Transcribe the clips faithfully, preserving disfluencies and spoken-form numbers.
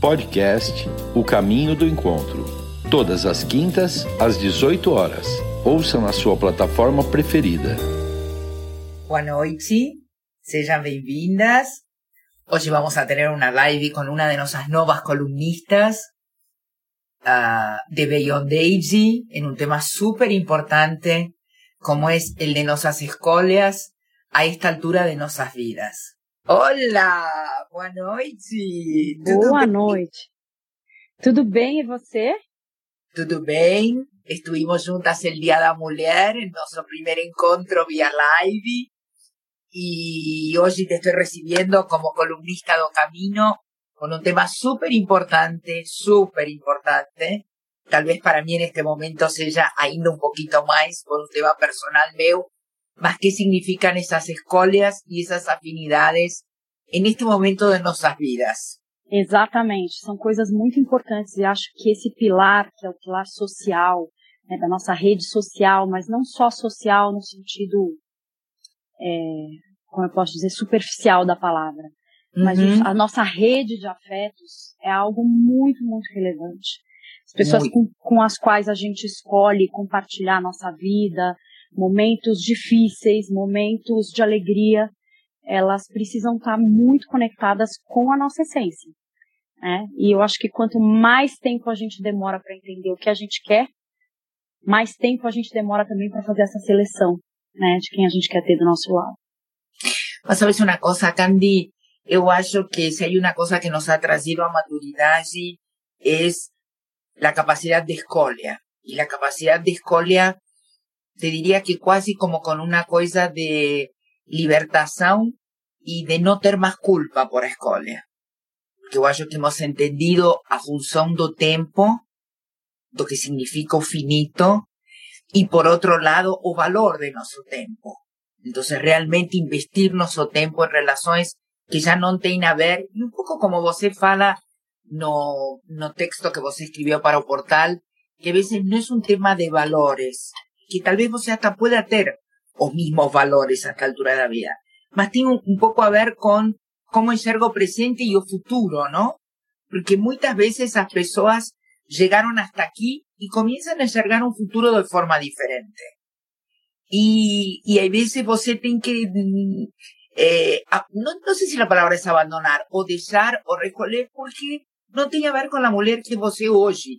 Podcast O Caminho do Encontro. Todas as quintas, às dezoito horas. Ouça na sua plataforma preferida. Boa noite, sejam bem-vindas. Hoje vamos a tener una live con una de nuestras nuevas columnistas uh, de Beyond Age en un tema súper importante como es el de nuestras escolhas a esta altura de nuestras vidas. Olá, boa noite. Boa bem? noite. Tudo bem e você? Tudo bem. Estuvimos juntas el Día da Mulher en nuestro primer encontro vía live. Y hoy te estoy recibiendo como columnista do Camino con un tema súper importante, súper importante. Tal vez para mí en este momento sea ainda un poquito más por un tema personal meu, más qué significan esas escolhas y esas afinidades en este momento de nuestras vidas. Exatamente, são coisas muito importantes e acho que esse pilar, que é o pilar social, né, da nossa rede social, mas não só social no sentido... É, como eu posso dizer, superficial da palavra. Mas uhum. a nossa rede de afetos é algo muito, muito relevante. As pessoas com, com as quais a gente escolhe compartilhar a nossa vida, momentos difíceis, momentos de alegria, elas precisam estar muito conectadas com a nossa essência. Né? E eu acho que quanto mais tempo a gente demora para entender o que a gente quer, mais tempo a gente demora também para fazer essa seleção, né, de quem a gente quer ter do nosso lado. Mas sabes una cosa, Candy, eu acho que si hay una cosa que nos ha trazido a maturidade es la capacidad de escolha. Y la capacidad de escolha, te diría que casi como con una cosa de libertación y de no ter más culpa por a escolha. Porque eu acho que hemos entendido a función do tempo, do que significa o finito, y por otro lado, o valor de nuestro tempo. Entonces, realmente investir nuestro tempo en relaciones que ya no tienen a ver, y un poco como você fala no, no texto que você escribió para o portal, que a veces no es un tema de valores, que tal vez você hasta pueda ter os mismos valores a esta altura de la vida, mas tiene un, un poco a ver con cómo enxergo o presente y o futuro, ¿no? Porque muchas veces las personas llegaron hasta aquí y comienzan a enxergar un futuro de forma diferente. Y, y hay veces você tem que, eh, no, no sé si la palabra es abandonar, o dejar, o recolher, porque no tiene a ver con la mujer que você hoje.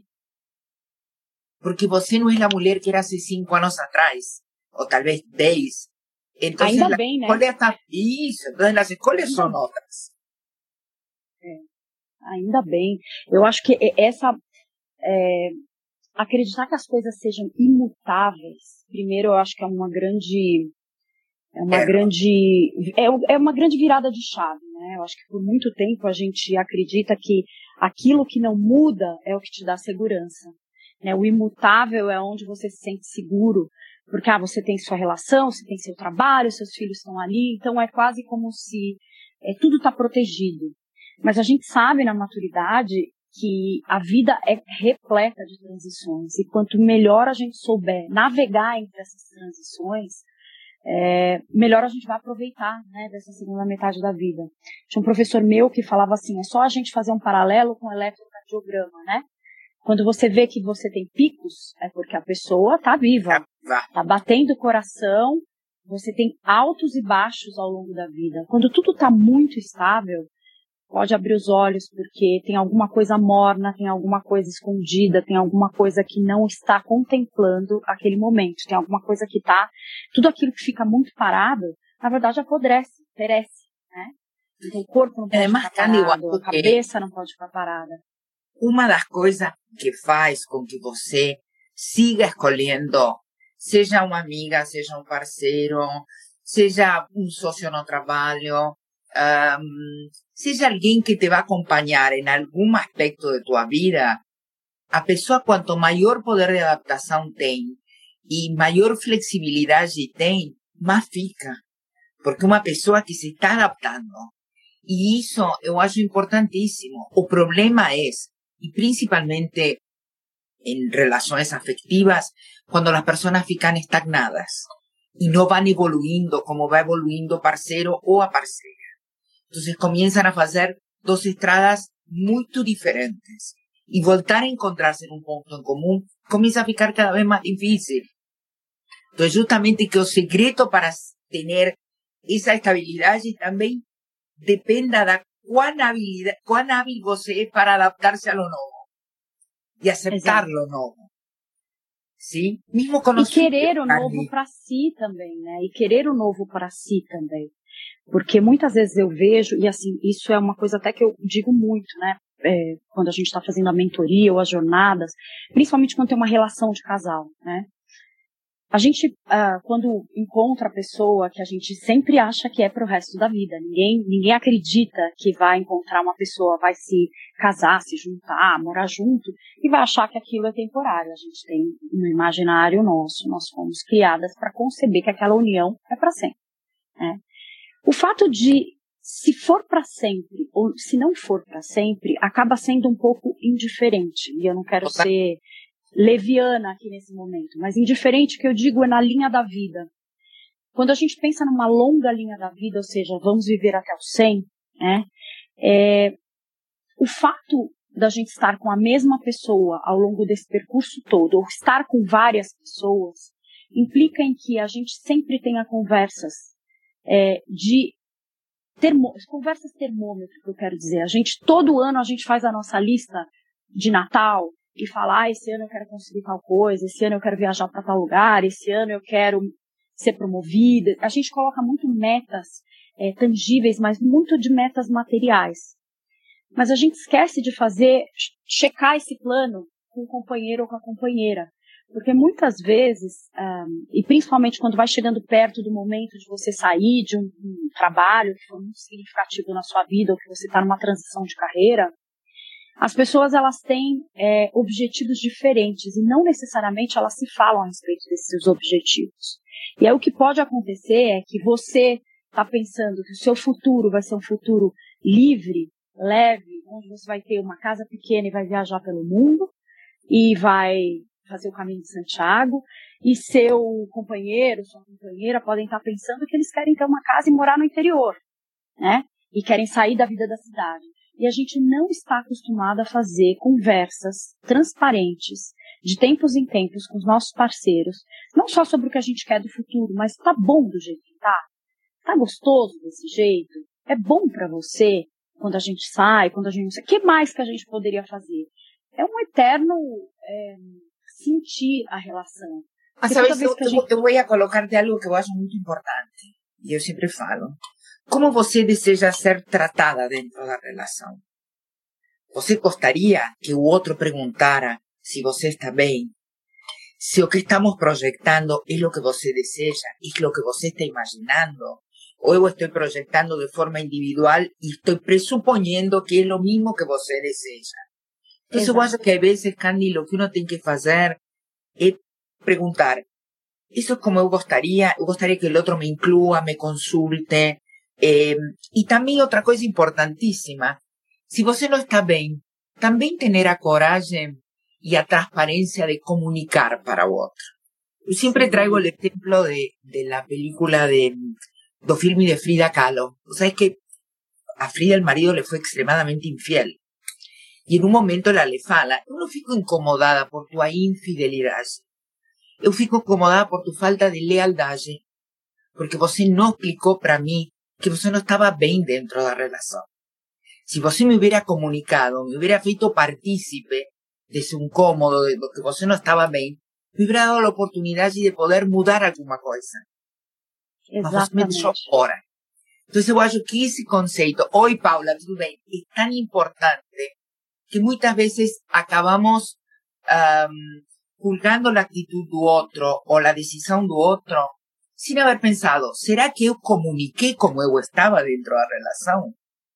Porque você no es la mujer que era hace cinco años atrás, o tal vez diez. Entonces, Ainda la bem, né? escolha está, isso, entonces las escolhas Ainda son bem. otras. É, ainda bem. Eu acho que essa... É, acreditar que as coisas sejam imutáveis, primeiro eu acho que é uma grande é uma é. grande é, é uma grande virada de chave, né? Eu acho que por muito tempo a gente acredita que aquilo que não muda é o que te dá segurança, né? O imutável é onde você se sente seguro, porque ah, você tem sua relação, você tem seu trabalho, seus filhos estão ali, então é quase como se é, tudo está protegido. Mas a gente sabe na maturidade que a vida é repleta de transições, e quanto melhor a gente souber navegar entre essas transições, é, melhor a gente vai aproveitar, né, dessa segunda metade da vida. Tinha um professor meu que falava assim, é só a gente fazer um paralelo com o eletrocardiograma, né? Quando você vê que você tem picos, é porque a pessoa está viva, está batendo o coração, você tem altos e baixos ao longo da vida. Quando tudo está muito estável, pode abrir os olhos, porque tem alguma coisa morna, tem alguma coisa escondida, tem alguma coisa que não está contemplando aquele momento, tem alguma coisa que está... Tudo aquilo que fica muito parado, na verdade, apodrece, perece, né? Então, o corpo não pode é, ficar parado, a cabeça não pode ficar parada. Uma das coisas que faz com que você siga escolhendo, seja uma amiga, seja um parceiro, seja um sócio no trabalho, Um, seja alguém que te vai acompanhar em algum aspecto de tua vida, a pessoa quanto maior poder de adaptação tem e maior flexibilidade tem, mais fica. Porque uma pessoa que se está adaptando, e isso eu acho importantíssimo. O problema é, e principalmente em relações afetivas, quando as pessoas ficam estagnadas e não vão evoluindo como vai evoluindo o parceiro ou a parceira. Entonces comienzan a hacer dos estradas muito diferentes. E voltar a encontrar-se num ponto em comum começa a ficar cada vez mais difícil. Então, justamente que o segredo para ter essa estabilidade também dependa da quão, habilidade, quão hábil você é para adaptar-se a lo novo e aceitar lo novo. Sim? Mesmo com e querer o novo para si também, né? E querer o novo para si também. Porque muitas vezes eu vejo, e assim, isso é uma coisa até que eu digo muito, né? É, quando a gente está fazendo a mentoria ou as jornadas, principalmente quando tem uma relação de casal, né? A gente, uh, quando encontra a pessoa que a gente sempre acha que é pro resto da vida, ninguém, ninguém acredita que vai encontrar uma pessoa, vai se casar, se juntar, morar junto, e vai achar que aquilo é temporário. A gente tem no imaginário nosso, nós fomos criadas para conceber que aquela união é para sempre, né? O fato de, se for para sempre, ou se não for para sempre, acaba sendo um pouco indiferente, e eu não quero ser leviana aqui nesse momento, mas indiferente que eu digo é na linha da vida. Quando a gente pensa numa longa linha da vida, ou seja, vamos viver até os cem, né, é, o fato da gente estar com a mesma pessoa ao longo desse percurso todo, ou estar com várias pessoas, implica em que a gente sempre tenha conversas é, de termo, conversas termômetro, que eu quero dizer. A gente, todo ano, a gente faz a nossa lista de Natal, e falar, ah, esse ano eu quero conseguir tal coisa, esse ano eu quero viajar para tal lugar, esse ano eu quero ser promovida. A gente coloca muito metas é, tangíveis, mas muito de metas materiais. Mas a gente esquece de fazer, checar esse plano com o companheiro ou com a companheira. Porque muitas vezes, um, e principalmente quando vai chegando perto do momento de você sair de um, um trabalho que foi muito significativo na sua vida, ou que você está numa transição de carreira, as pessoas, elas têm é, objetivos diferentes e não necessariamente elas se falam a respeito desses objetivos. E aí o que pode acontecer é que você está pensando que o seu futuro vai ser um futuro livre, leve, onde você vai ter uma casa pequena e vai viajar pelo mundo e vai fazer o caminho de Santiago, e seu companheiro, sua companheira podem estar pensando que eles querem ter uma casa e morar no interior, né? E querem sair da vida da cidade. E a gente não está acostumado a fazer conversas transparentes, de tempos em tempos, com os nossos parceiros, não só sobre o que a gente quer do futuro, mas tá bom do jeito que tá? Tá gostoso desse jeito? É bom para você quando a gente sai, quando a gente não sai? O que mais que a gente poderia fazer? É um eterno é, sentir a relação. Ah, sabes, eu, gente... eu, eu vou colocar-te algo que eu acho muito importante, e eu sempre falo. Como você deseja ser tratada dentro da relação? Você gostaria que o outro perguntara se você está bem? Se o que estamos projetando é o que você deseja, é o que você está imaginando? Ou eu estou projetando de forma individual e estou pressuponendo que é o mesmo que você deseja? Então, eu acho que às vezes, Candy, o que uno tem que fazer é perguntar: isso é como eu gostaria? Eu gostaria que o outro me inclua, me consulte. Eh, e também outra coisa importantíssima, se você não está bem, também ter a coragem e a transparência de comunicar para o outro. Eu sempre trago o exemplo de, de la película de, do filme de Frida Kahlo. O sea, es que a Frida el marido le fue extremadamente infiel. Y en un momento ela le fala: eu não fico incomodada por tua infidelidade. Eu fico incomodada por tu falta de lealdade. Porque você não explicou para mim que você não estava bem dentro da relação. Se você me hubiera comunicado, me hubiera feito partícipe desse incômodo, de que você não estava bem, me hubiera dado a oportunidade de poder mudar alguma coisa. Exatamente. Mas você me deixou fora. Então eu acho que esse conceito, oi Paula, tudo bem, é tão importante que muitas vezes acabamos um, julgando a atitude do outro ou a decisão do outro sin haber pensado: será que eu comuniquei como eu estava dentro da relação?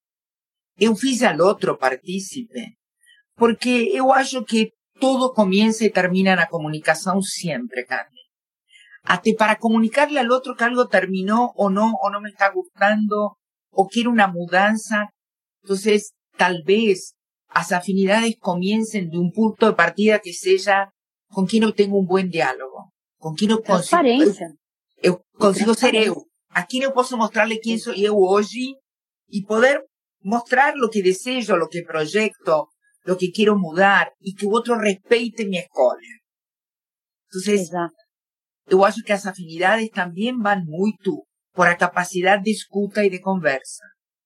Eu fiz al outro partícipe? Porque eu acho que todo comienza e termina na comunicação sempre, Carmen. Até para comunicarle al outro que algo terminou ou não, ou não me está gustando, ou quiero una mudanza. Entonces, tal vez as afinidades comiencen de un punto de partida que seja com quem eu tenho um bom diálogo, com quem eu consigo... Transparência. Eu consigo ser eu. A quem eu posso mostrarle quem sou eu hoje e poder mostrar lo que desejo, lo que proyecto, lo que quiero mudar y que o outro respeite minha escolha. Entonces, Exato. eu acho que as afinidades também vão muito por a capacidade de escuta e de conversa.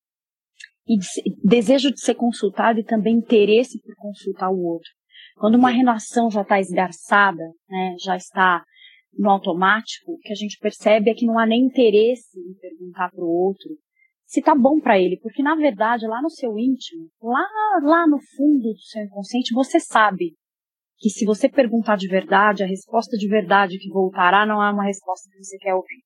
E de, desejo de ser consultado e também interesse por consultar o outro. Quando uma relação já está esgarçada, né, já está no automático, o que a gente percebe é que não há nem interesse em perguntar para o outro se está bom para ele, porque na verdade lá no seu íntimo, lá, lá no fundo do seu inconsciente, você sabe que se você perguntar de verdade, a resposta de verdade que voltará não é uma resposta que você quer ouvir.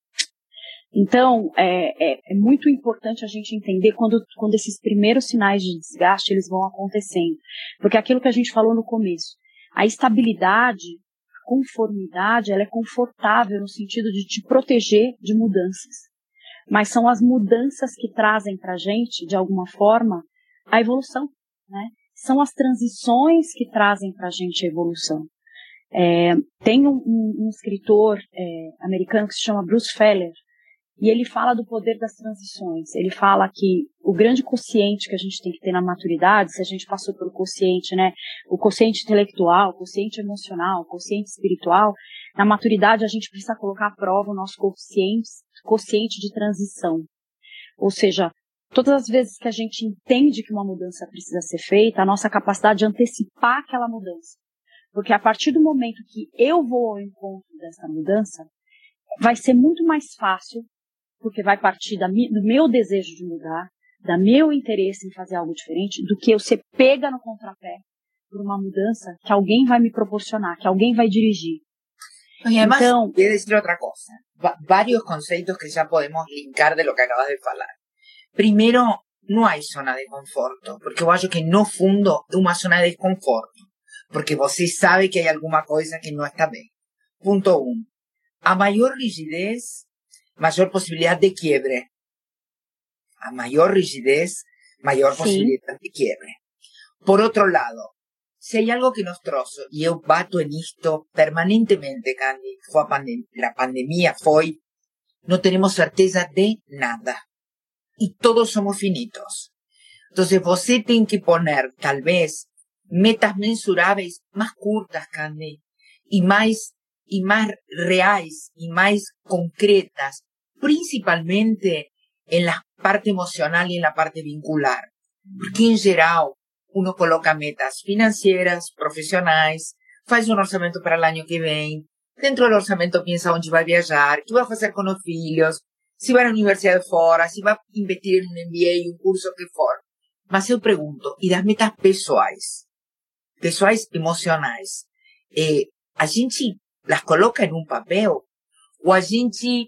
Então, é, é, é muito importante a gente entender quando, quando esses primeiros sinais de desgaste eles vão acontecendo. Porque aquilo que a gente falou no começo, a estabilidade, a conformidade, ela é confortável no sentido de te proteger de mudanças. Mas são as mudanças que trazem para a gente, de alguma forma, a evolução, né? São as transições que trazem para a gente a evolução. É, tem um, um, um escritor é, americano que se chama Bruce Feller, e ele fala do poder das transições. Ele fala que o grande quociente que a gente tem que ter na maturidade, se a gente passou pelo quociente, né, o quociente intelectual, o quociente emocional, o quociente espiritual, na maturidade a gente precisa colocar à prova o nosso quociente, quociente de transição. Ou seja, todas as vezes que a gente entende que uma mudança precisa ser feita, a nossa capacidade de antecipar aquela mudança. Porque a partir do momento que eu vou ao encontro dessa mudança, vai ser muito mais fácil, porque vai partir da, do meu desejo de mudar, do meu interesse em fazer algo diferente, do que eu ser pega no contrapé por uma mudança que alguém vai me proporcionar, que alguém vai dirigir. Y además, então, voy a decir otra cosa. Va- varios conceptos que ya podemos linkar de lo que acabas de falar. Primero, no hay zona de conforto, porque yo acho que no fundo una zona de desconforto, porque você sabe que hay alguna cosa que no está bien. Punto uno. A mayor rigidez, mayor posibilidad de quiebre. A mayor rigidez, mayor Sí. posibilidad de quiebre. Por otro lado, si hay algo que nos trozo, y yo bato en esto permanentemente, Candy, fue a pandem- la pandemia, fue, no tenemos certeza de nada. Y todos somos finitos. Entonces, você tem que poner, tal vez, metas mensuráveis más curtas, Candy, y más, y más reales, y más concretas, principalmente en la parte emocional y en la parte vincular. Porque, en geral, uno coloca metas financeiras, profissionais, faz um orçamento para o ano que vem, dentro do orçamento pensa onde vai viajar, o que vai fazer com os filhos, se vai à universidade fora, se vai investir em um M B A, um curso que for. Mas eu pergunto, e das metas pessoais? Pessoais emocionais? Eh, a gente las coloca em um papel ou a gente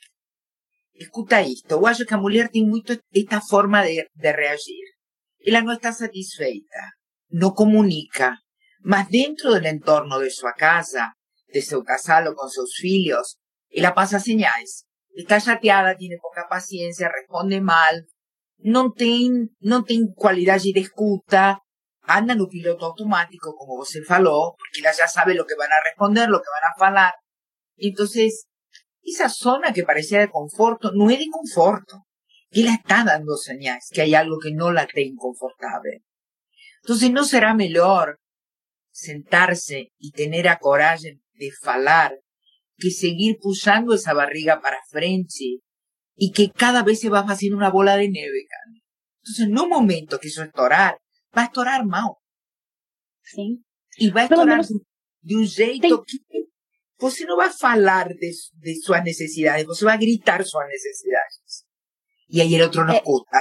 escuta isto? Eu acho que a mulher tem muito esta forma de, de reagir. Ela não está satisfeita, não comunica, mas dentro do entorno de sua casa, de seu casal ou com seus filhos, ela passa señais. Está chateada, tem pouca paciência, responde mal, não tem, não tem qualidade de escuta, anda no piloto automático, como você falou, porque ela já sabe o que vão responder, o que vão falar. Então, essa zona que parecia de conforto não é de conforto. Que ela está dando señales, que hay algo que no la tem confortable. Entonces, ¿no será mejor sentarse y tener a coragem de falar que seguir puxando esa barriga para frente y que cada vez se va haciendo una bola de neve, cara? Entonces, no momento que eso estourar, va a estourar mal. sim. Y va a Pelo estourar menos de un jeito que você no va a falar de, de sus necesidades, você va a gritar sus necesidades. E aí o outro não É, escuta.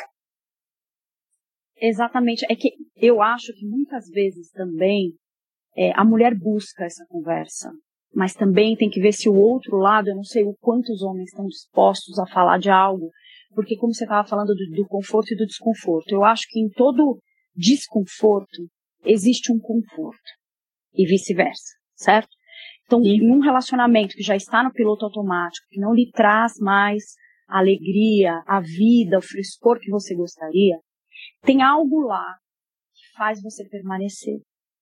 exatamente. É que eu acho que muitas vezes também é, a mulher busca essa conversa, mas também tem que ver se o outro lado, eu não sei o quanto os homens estão dispostos a falar de algo, porque como você estava falando do, do conforto e do desconforto, eu acho que em todo desconforto existe um conforto e vice-versa, certo? Então, em um relacionamento que já está no piloto automático, que não lhe traz mais a alegria, a vida, o frescor que você gostaria, tem algo lá que faz você permanecer.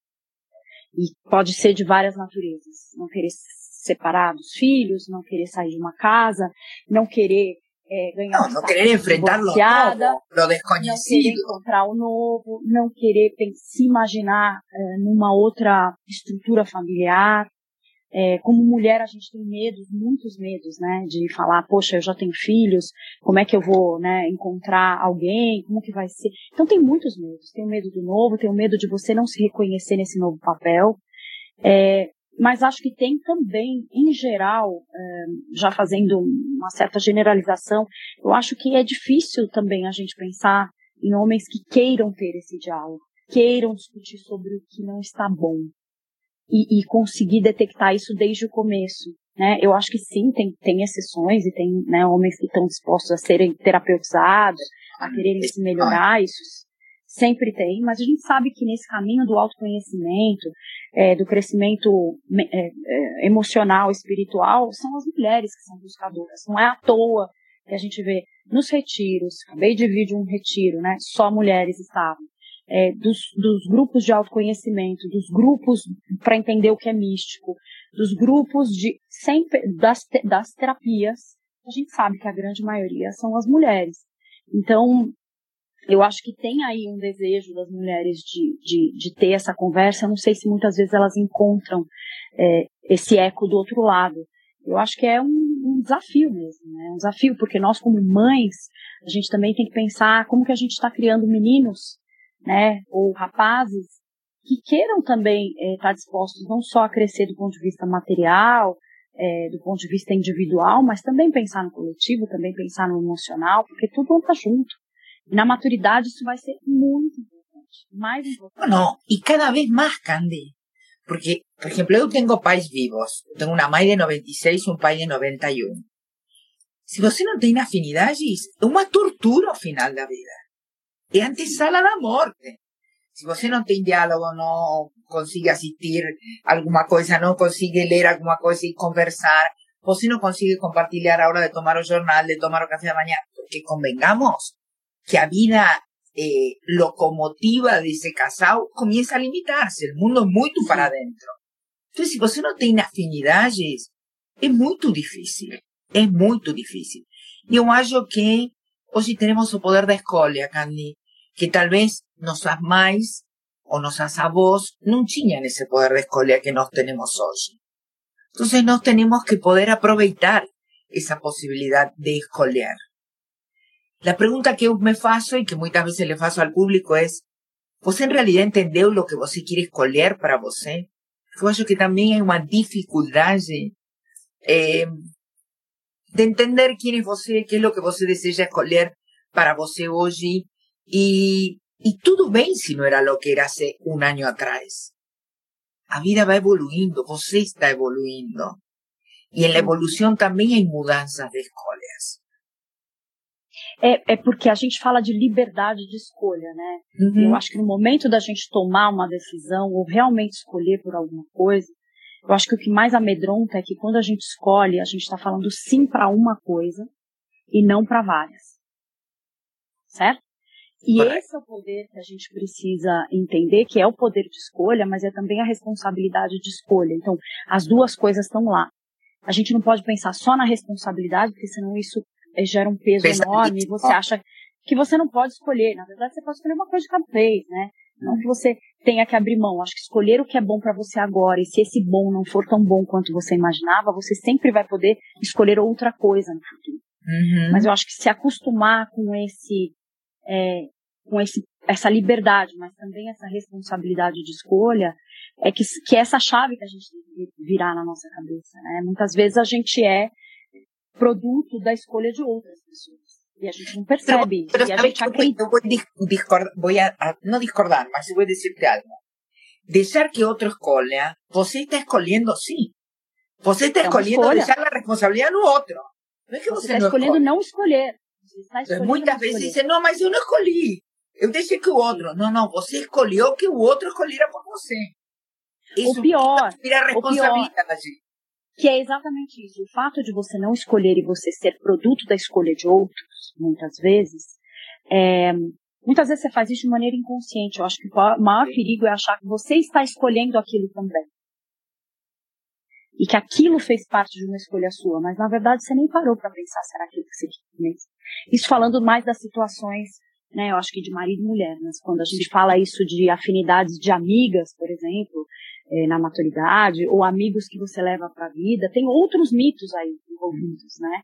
E pode ser de várias naturezas. Não querer separar dos filhos, não querer sair de uma casa, não querer é, ganhar não, não querer enfrentar lo novo, lo desconhecido. Não querer encontrar o novo, não querer se imaginar é, numa outra estrutura familiar. É, como mulher, a gente tem medos, muitos medos, né, de falar, poxa, eu já tenho filhos, como é que eu vou, né, encontrar alguém, como que vai ser? Então tem muitos medos, tem o medo do novo, tem o medo de você não se reconhecer nesse novo papel, é, mas acho que tem também, em geral, é, já fazendo uma certa generalização, eu acho que é difícil também a gente pensar em homens que queiram ter esse diálogo, queiram discutir sobre o que não está bom. E, e conseguir detectar isso desde o começo, né? Eu acho que sim, tem, tem exceções e tem, né, homens que estão dispostos a serem terapeutizados, a quererem se melhorar, isso sempre tem, mas a gente sabe que nesse caminho do autoconhecimento, é, do crescimento é, é, emocional, espiritual, são as mulheres que são buscadoras. Não é à toa que a gente vê nos retiros, acabei de vir de um retiro, né? Só mulheres estavam. É, dos, dos grupos de autoconhecimento, dos grupos para entender o que é místico, dos grupos de sempre, das, das terapias, a gente sabe que a grande maioria são as mulheres. Então, eu acho que tem aí um desejo das mulheres de, de, de ter essa conversa. Eu não sei se muitas vezes elas encontram é, esse eco do outro lado. Eu acho que é um, um desafio mesmo, né? Um desafio, porque nós como mães, a gente também tem que pensar como que a gente está criando meninos, né, ou rapazes que queiram também estar é, dispostos não só a crescer do ponto de vista material, é, do ponto de vista individual, mas também pensar no coletivo, também pensar no emocional, porque tudo anda junto. E na maturidade isso vai ser muito importante, mais importante. Bueno, y cada vez más, Candy, porque, por ejemplo, yo tengo pais vivos, eu tengo una mãe de noventa y seis y un pai de noventa y uno. Se você não tem afinidades, é uma tortura ao final da vida. É antesala da morte. Se você não tem diálogo, não consegue assistir alguma coisa, não consegue ler alguma coisa e conversar, você não consegue compartilhar a hora de tomar o jornal, de tomar o café da manhã, porque convengamos que a vida eh, locomotiva desse casal começa a limitar-se, o mundo é muito para dentro. Então, se você não tem afinidades, é muito difícil, é muito difícil. E eu acho que hoje temos o poder da escolha, Candy, que talvez nossas mães ou nossas avós não tinham esse poder de escolha que nós temos hoje. Então, nós temos que poder aproveitar essa possibilidade de escolher. A pergunta que eu me faço e que muitas vezes le faço ao público é: você em realidade entendeu o que você quer escolher para você? Eu acho que também é uma dificuldade eh, de entender quem é você, o que é o que você deseja escolher para você hoje. Y, y tudo bem se não era lo que era hace un año atrás. A vida va evoluindo, você está evoluindo. Y en la evolución también hay mudanças de escolhas. É, é porque a gente fala de liberdade de escolha, né? Uhum. Eu acho que no momento da gente tomar uma decisão ou realmente escolher por alguma coisa, eu acho que o que mais amedronta é que quando a gente escolhe, a gente está falando sim para uma coisa e não para várias. Certo? E esse é o poder que a gente precisa entender, que é o poder de escolha, mas é também a responsabilidade de escolha. Então, as duas coisas estão lá. A gente não pode pensar só na responsabilidade, porque senão isso gera um peso enorme e você acha que você não pode escolher. Na verdade, você pode escolher uma coisa de cada vez, né? Não que você tenha que abrir mão. Acho que escolher o que é bom para você agora, e se esse bom não for tão bom quanto você imaginava, você sempre vai poder escolher outra coisa no futuro. Uhum. Mas eu acho que se acostumar com esse... É, com esse, essa liberdade, mas também essa responsabilidade de escolha, é que, que é essa chave que a gente tem que virar na nossa cabeça, né? Muitas vezes a gente é produto da escolha de outras pessoas, e a gente não percebe pero, isso, pero, e a gente acredita. Eu vou discordar, vou a, a, não discordar, mas eu vou dizer-te algo. Deixar que outro escolha, você está escolhendo sim. Você está é escolhendo deixar a responsabilidade no outro. Não é que você, você está não escolhendo escolhe. não escolher. Então, muitas vezes dizem, não, mas eu não escolhi. Eu deixei que o outro. Não, não, você escolheu que o outro escolhera por você. Isso o pior, tira a responsabilidade. Que é exatamente isso. O fato de você não escolher e você ser produto da escolha de outros, muitas vezes, é, muitas vezes você faz isso de maneira inconsciente. Eu acho que o maior perigo é achar que você está escolhendo aquilo também. E que aquilo fez parte de uma escolha sua, mas na verdade você nem parou para pensar, será aquilo que você quis mesmo? Isso falando mais das situações, né, eu acho que de marido e mulher, mas quando a gente fala isso de afinidades de amigas, por exemplo, é, na maturidade, ou amigos que você leva para a vida, tem outros mitos aí envolvidos, né?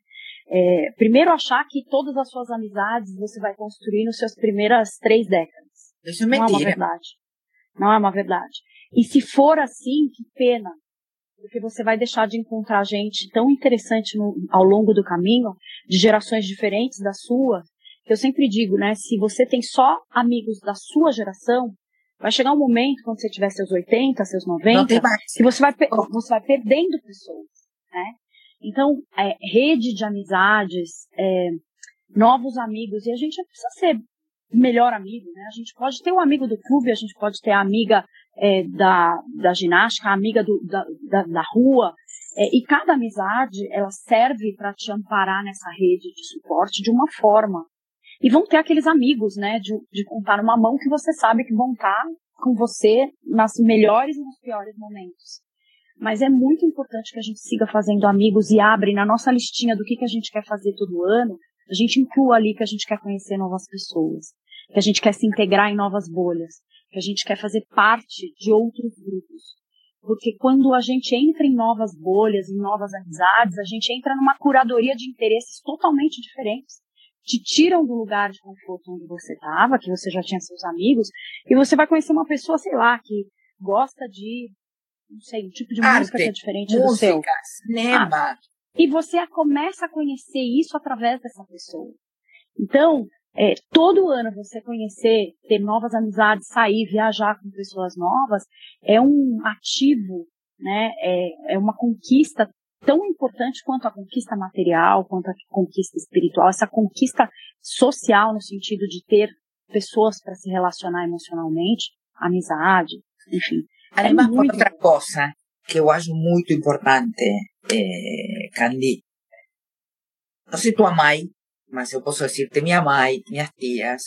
É, primeiro, achar que todas as suas amizades você vai construir nas suas primeiras três décadas. Isso é mentira. Não é uma verdade. Não é uma verdade. E se for assim, que pena. Porque você vai deixar de encontrar gente tão interessante no, ao longo do caminho, de gerações diferentes da sua. Eu sempre digo, né, se você tem só amigos da sua geração, vai chegar um momento, quando você tiver seus oitenta, seus noventa, que você vai, você vai perdendo pessoas, né? Então, é, rede de amizades, é, novos amigos, e a gente não precisa ser melhor amigo, né? A gente pode ter um amigo do clube, a gente pode ter a amiga é, da, da ginástica, a amiga do, da, da, da rua, é, e cada amizade, ela serve para te amparar nessa rede de suporte de uma forma. E vão ter aqueles amigos, né, de, de contar numa mão que você sabe que vão estar com você nas melhores e nos piores momentos. Mas é muito importante que a gente siga fazendo amigos e abre na nossa listinha do que, que a gente quer fazer todo ano, a gente inclua ali que a gente quer conhecer novas pessoas, que a gente quer se integrar em novas bolhas, que a gente quer fazer parte de outros grupos. Porque quando a gente entra em novas bolhas, em novas amizades, a gente entra numa curadoria de interesses totalmente diferentes. Te tiram do lugar de conforto onde você estava, que você já tinha seus amigos, e você vai conhecer uma pessoa, sei lá, que gosta de, não sei, um tipo de Arte, música que é diferente música, do seu. Cinema. Ah, e você começa a conhecer isso através dessa pessoa. Então, é, todo ano você conhecer, ter novas amizades, sair, viajar com pessoas novas, é um ativo, né? É, é uma conquista tão importante quanto a conquista material, quanto a conquista espiritual, essa conquista social no sentido de ter pessoas para se relacionar emocionalmente, amizade, enfim. Además, é por muito... outra coisa que eu acho muito importante, eh, Candy, não sei tua mãe, mas eu posso dizer-te minha mãe, minhas tias,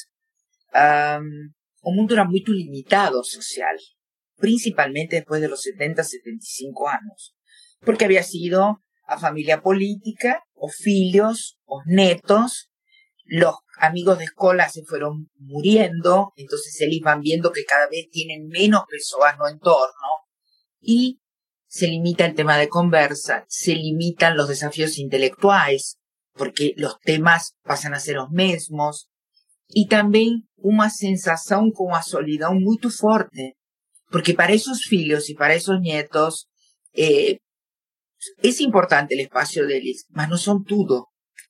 um, o mundo era muito limitado social, principalmente depois dos setenta, setenta e cinco anos. Porque había sido a familia política, os filhos, os netos, los amigos de escuela se fueron muriendo, entonces ellos van viendo que cada vez tienen menos personas no entorno, y se limita el tema de conversa, se limitan los desafíos intelectuales, porque los temas pasan a ser los mismos, y también una sensación como a solidão muy fuerte, porque para esos filhos y para esos nietos, eh, es importante el espacio de ellos, mas no son todo.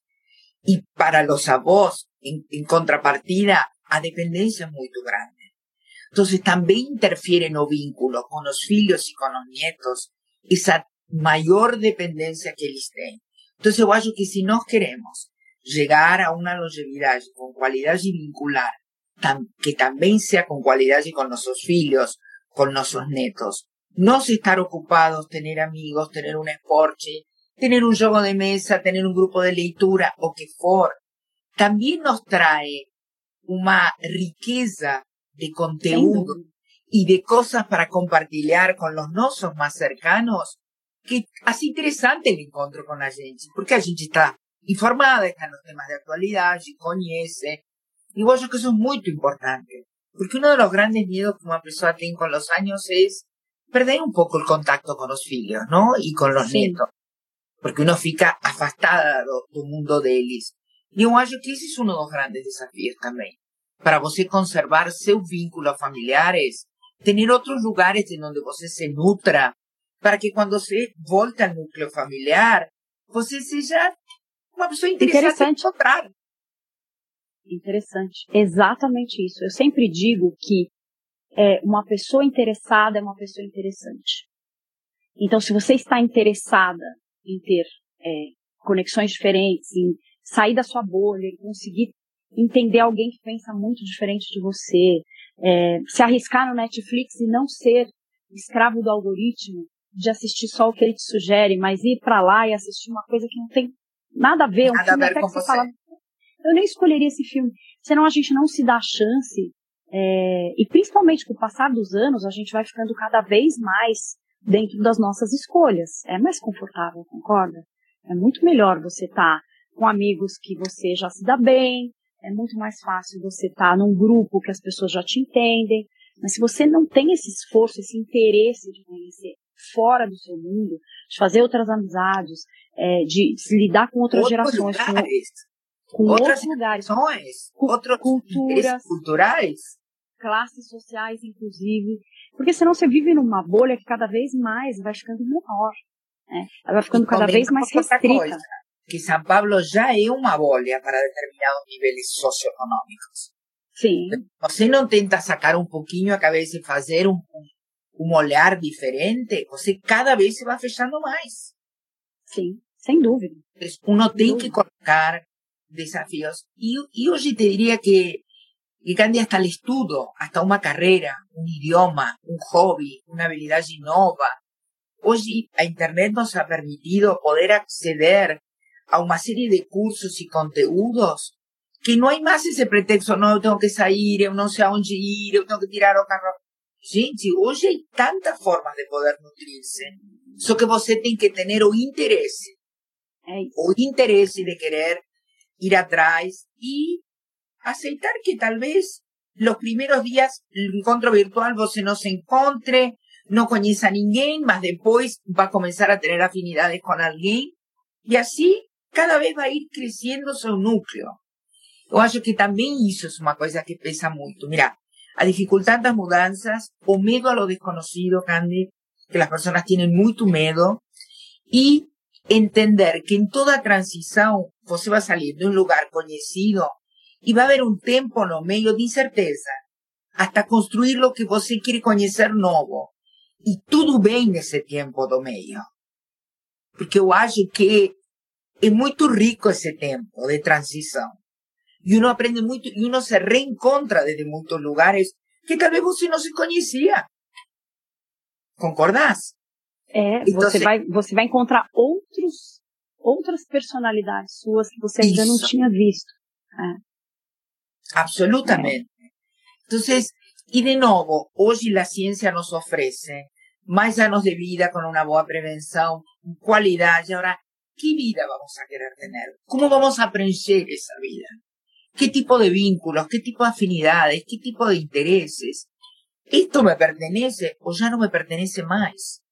Y para los avós, en, en contrapartida, a dependencia es muy grande. Entonces también interfiere en el vínculo con los filhos y con los nietos, esa mayor dependencia que ellos tienen. Entonces yo acho que si nos queremos llegar a una longevidad con cualidad vincular, tam, que también sea con cualidad con nuestros filhos, con nuestros netos, no se estar ocupados, tener amigos, tener un esporte, tener un juego de mesa, tener un grupo de lectura, o que for, también nos trae una riqueza de conteúdo y de cosas para compartir con los nosos más cercanos, que hace interesante el encuentro con la gente, porque la gente está informada, está en los temas de actualidad, y conoce, y yo creo que eso es muy importante, porque uno de los grandes miedos que una persona tiene con los años es perder un poco el contacto con los filhos, ¿no? Y con los sí. nietos. Porque uno fica afastada do, do mundo deles. E eu acho que esse é um dos grandes desafios também. Para você conservar seus vínculos familiares, ter outros lugares em onde você se nutra, para que quando você volte ao núcleo familiar, você seja uma pessoa interessante em encontrar. Interessante. Exatamente isso. Eu sempre digo que É, uma pessoa interessada é uma pessoa interessante. Então, se você está interessada em ter é, conexões diferentes, em sair da sua bolha, em conseguir entender alguém que pensa muito diferente de você, é, se arriscar no Netflix e não ser escravo do algoritmo, de assistir só o que ele te sugere, mas ir para lá e assistir uma coisa que não tem nada a ver, um nada filme a ver até com que você você. fala, eu nem escolheria esse filme, senão a gente não se dá a chance. É, e principalmente com o passar dos anos, a gente vai ficando cada vez mais dentro das nossas escolhas. É mais confortável, concorda? É muito melhor você estar com amigos que você já se dá bem, é muito mais fácil você estar num grupo que as pessoas já te entendem, mas se você não tem esse esforço, esse interesse de conhecer fora do seu mundo, de fazer outras amizades, é, de se lidar com outras outros gerações, lugares, com, com outras outros lugares, cu outras culturas, culturais, classes sociais, inclusive, porque senão você vive numa bolha que cada vez mais vai ficando menor, né? Ela vai ficando cada vez mais restrita. Que São Paulo já é uma bolha para determinados níveis socioeconômicos. Sim. Você não tenta sacar um pouquinho a cabeça e fazer um, um, um olhar diferente, você cada vez se vai fechando mais. Sim, sem dúvida. Uno sem tem dúvida. Que colocar desafios. E, e hoje te diria que, que Candy, hasta el estudo, hasta uma carreira, um idioma, um hobby, uma habilidade nova. Hoje a internet nos ha permitido poder acceder a uma série de cursos e conteúdos que não há mais esse pretexto, não, eu tenho que sair, eu não sei aonde ir, eu tenho que tirar o carro. Gente, hoje há tantas formas de poder nutrir-se, só que você tem que ter o interesse, é isso. o interesse de querer ir atrás e aceitar que talvez los primeiros dias do encontro virtual você não se encontre, não conheça ninguém, mas depois vai começar a ter afinidades com alguém, e assim cada vez vai ir crescendo seu núcleo. Eu acho que também isso é uma coisa que pesa muito. Mira, a dificuldade das mudanças, o medo a lo desconocido, Candy, que as pessoas têm muito medo, e entender que em toda transição você vai sair de um lugar conhecido e vai haver um tempo no meio de incerteza, hasta construir o que você quer conhecer novo. E tudo bem nesse tempo do meio. Porque eu acho que é muito rico esse tempo de transição. E uno aprende muito, e uno se reencontra desde muitos lugares que talvez você não se conhecia. Concordás? É, então, você, vai, você vai encontrar outros, outras personalidades suas que você ainda isso. não tinha visto. É. Absolutamente. É. Então, e de novo, hoje a ciência nos oferece mais anos de vida com uma boa prevenção, qualidade. Agora, que vida vamos a querer ter? Como vamos a preencher essa vida? ¿Qué tipo de vínculos? ¿Qué tipo de afinidades? ¿Qué tipo de intereses? ¿Esto me pertenece o ya no me pertenece más?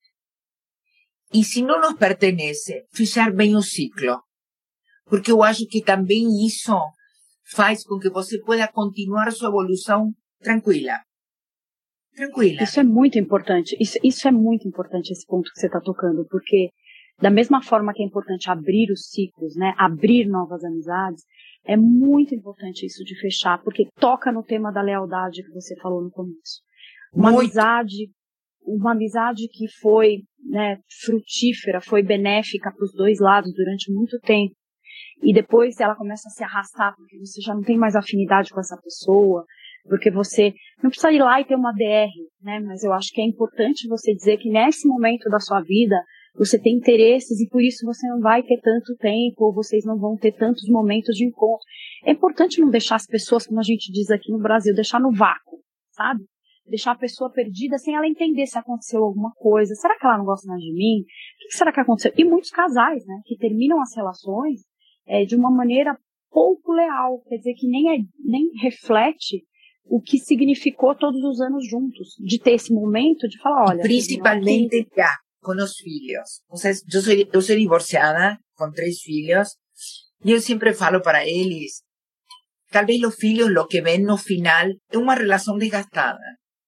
Y si no nos pertenece, fechar bem o ciclo. Porque eu acho que também isso faz com que você pueda continuar sua evolução tranquila. Tranquila. Isso é muito importante. Isso, isso é muito importante, esse ponto que você está tocando, porque da mesma forma que é importante abrir os ciclos, né, abrir novas amizades, é muito importante isso de fechar, porque toca no tema da lealdade que você falou no começo. Uma muito. amizade, uma amizade que foi, né, frutífera, foi benéfica para os dois lados durante muito tempo. E depois ela começa a se arrastar, porque você já não tem mais afinidade com essa pessoa, porque você não precisa ir lá e ter uma D R, né? Mas eu acho que é importante você dizer que nesse momento da sua vida você tem interesses e por isso você não vai ter tanto tempo, ou vocês não vão ter tantos momentos de encontro. É importante não deixar as pessoas, como a gente diz aqui no Brasil, deixar no vácuo, sabe? Deixar a pessoa perdida sem ela entender se aconteceu alguma coisa. Será que ela não gosta mais de mim? O que será que aconteceu? E muitos casais, né, que terminam as relações é, de uma maneira pouco leal, quer dizer, que nem, é, nem reflete o que significou todos os anos juntos, de ter esse momento de falar, olha... Principalmente já, com os filhos. Vocês, eu, sou, eu sou divorciada, com três filhos, e eu sempre falo para eles, talvez os filhos, o que ven no final, é uma relação desgastada.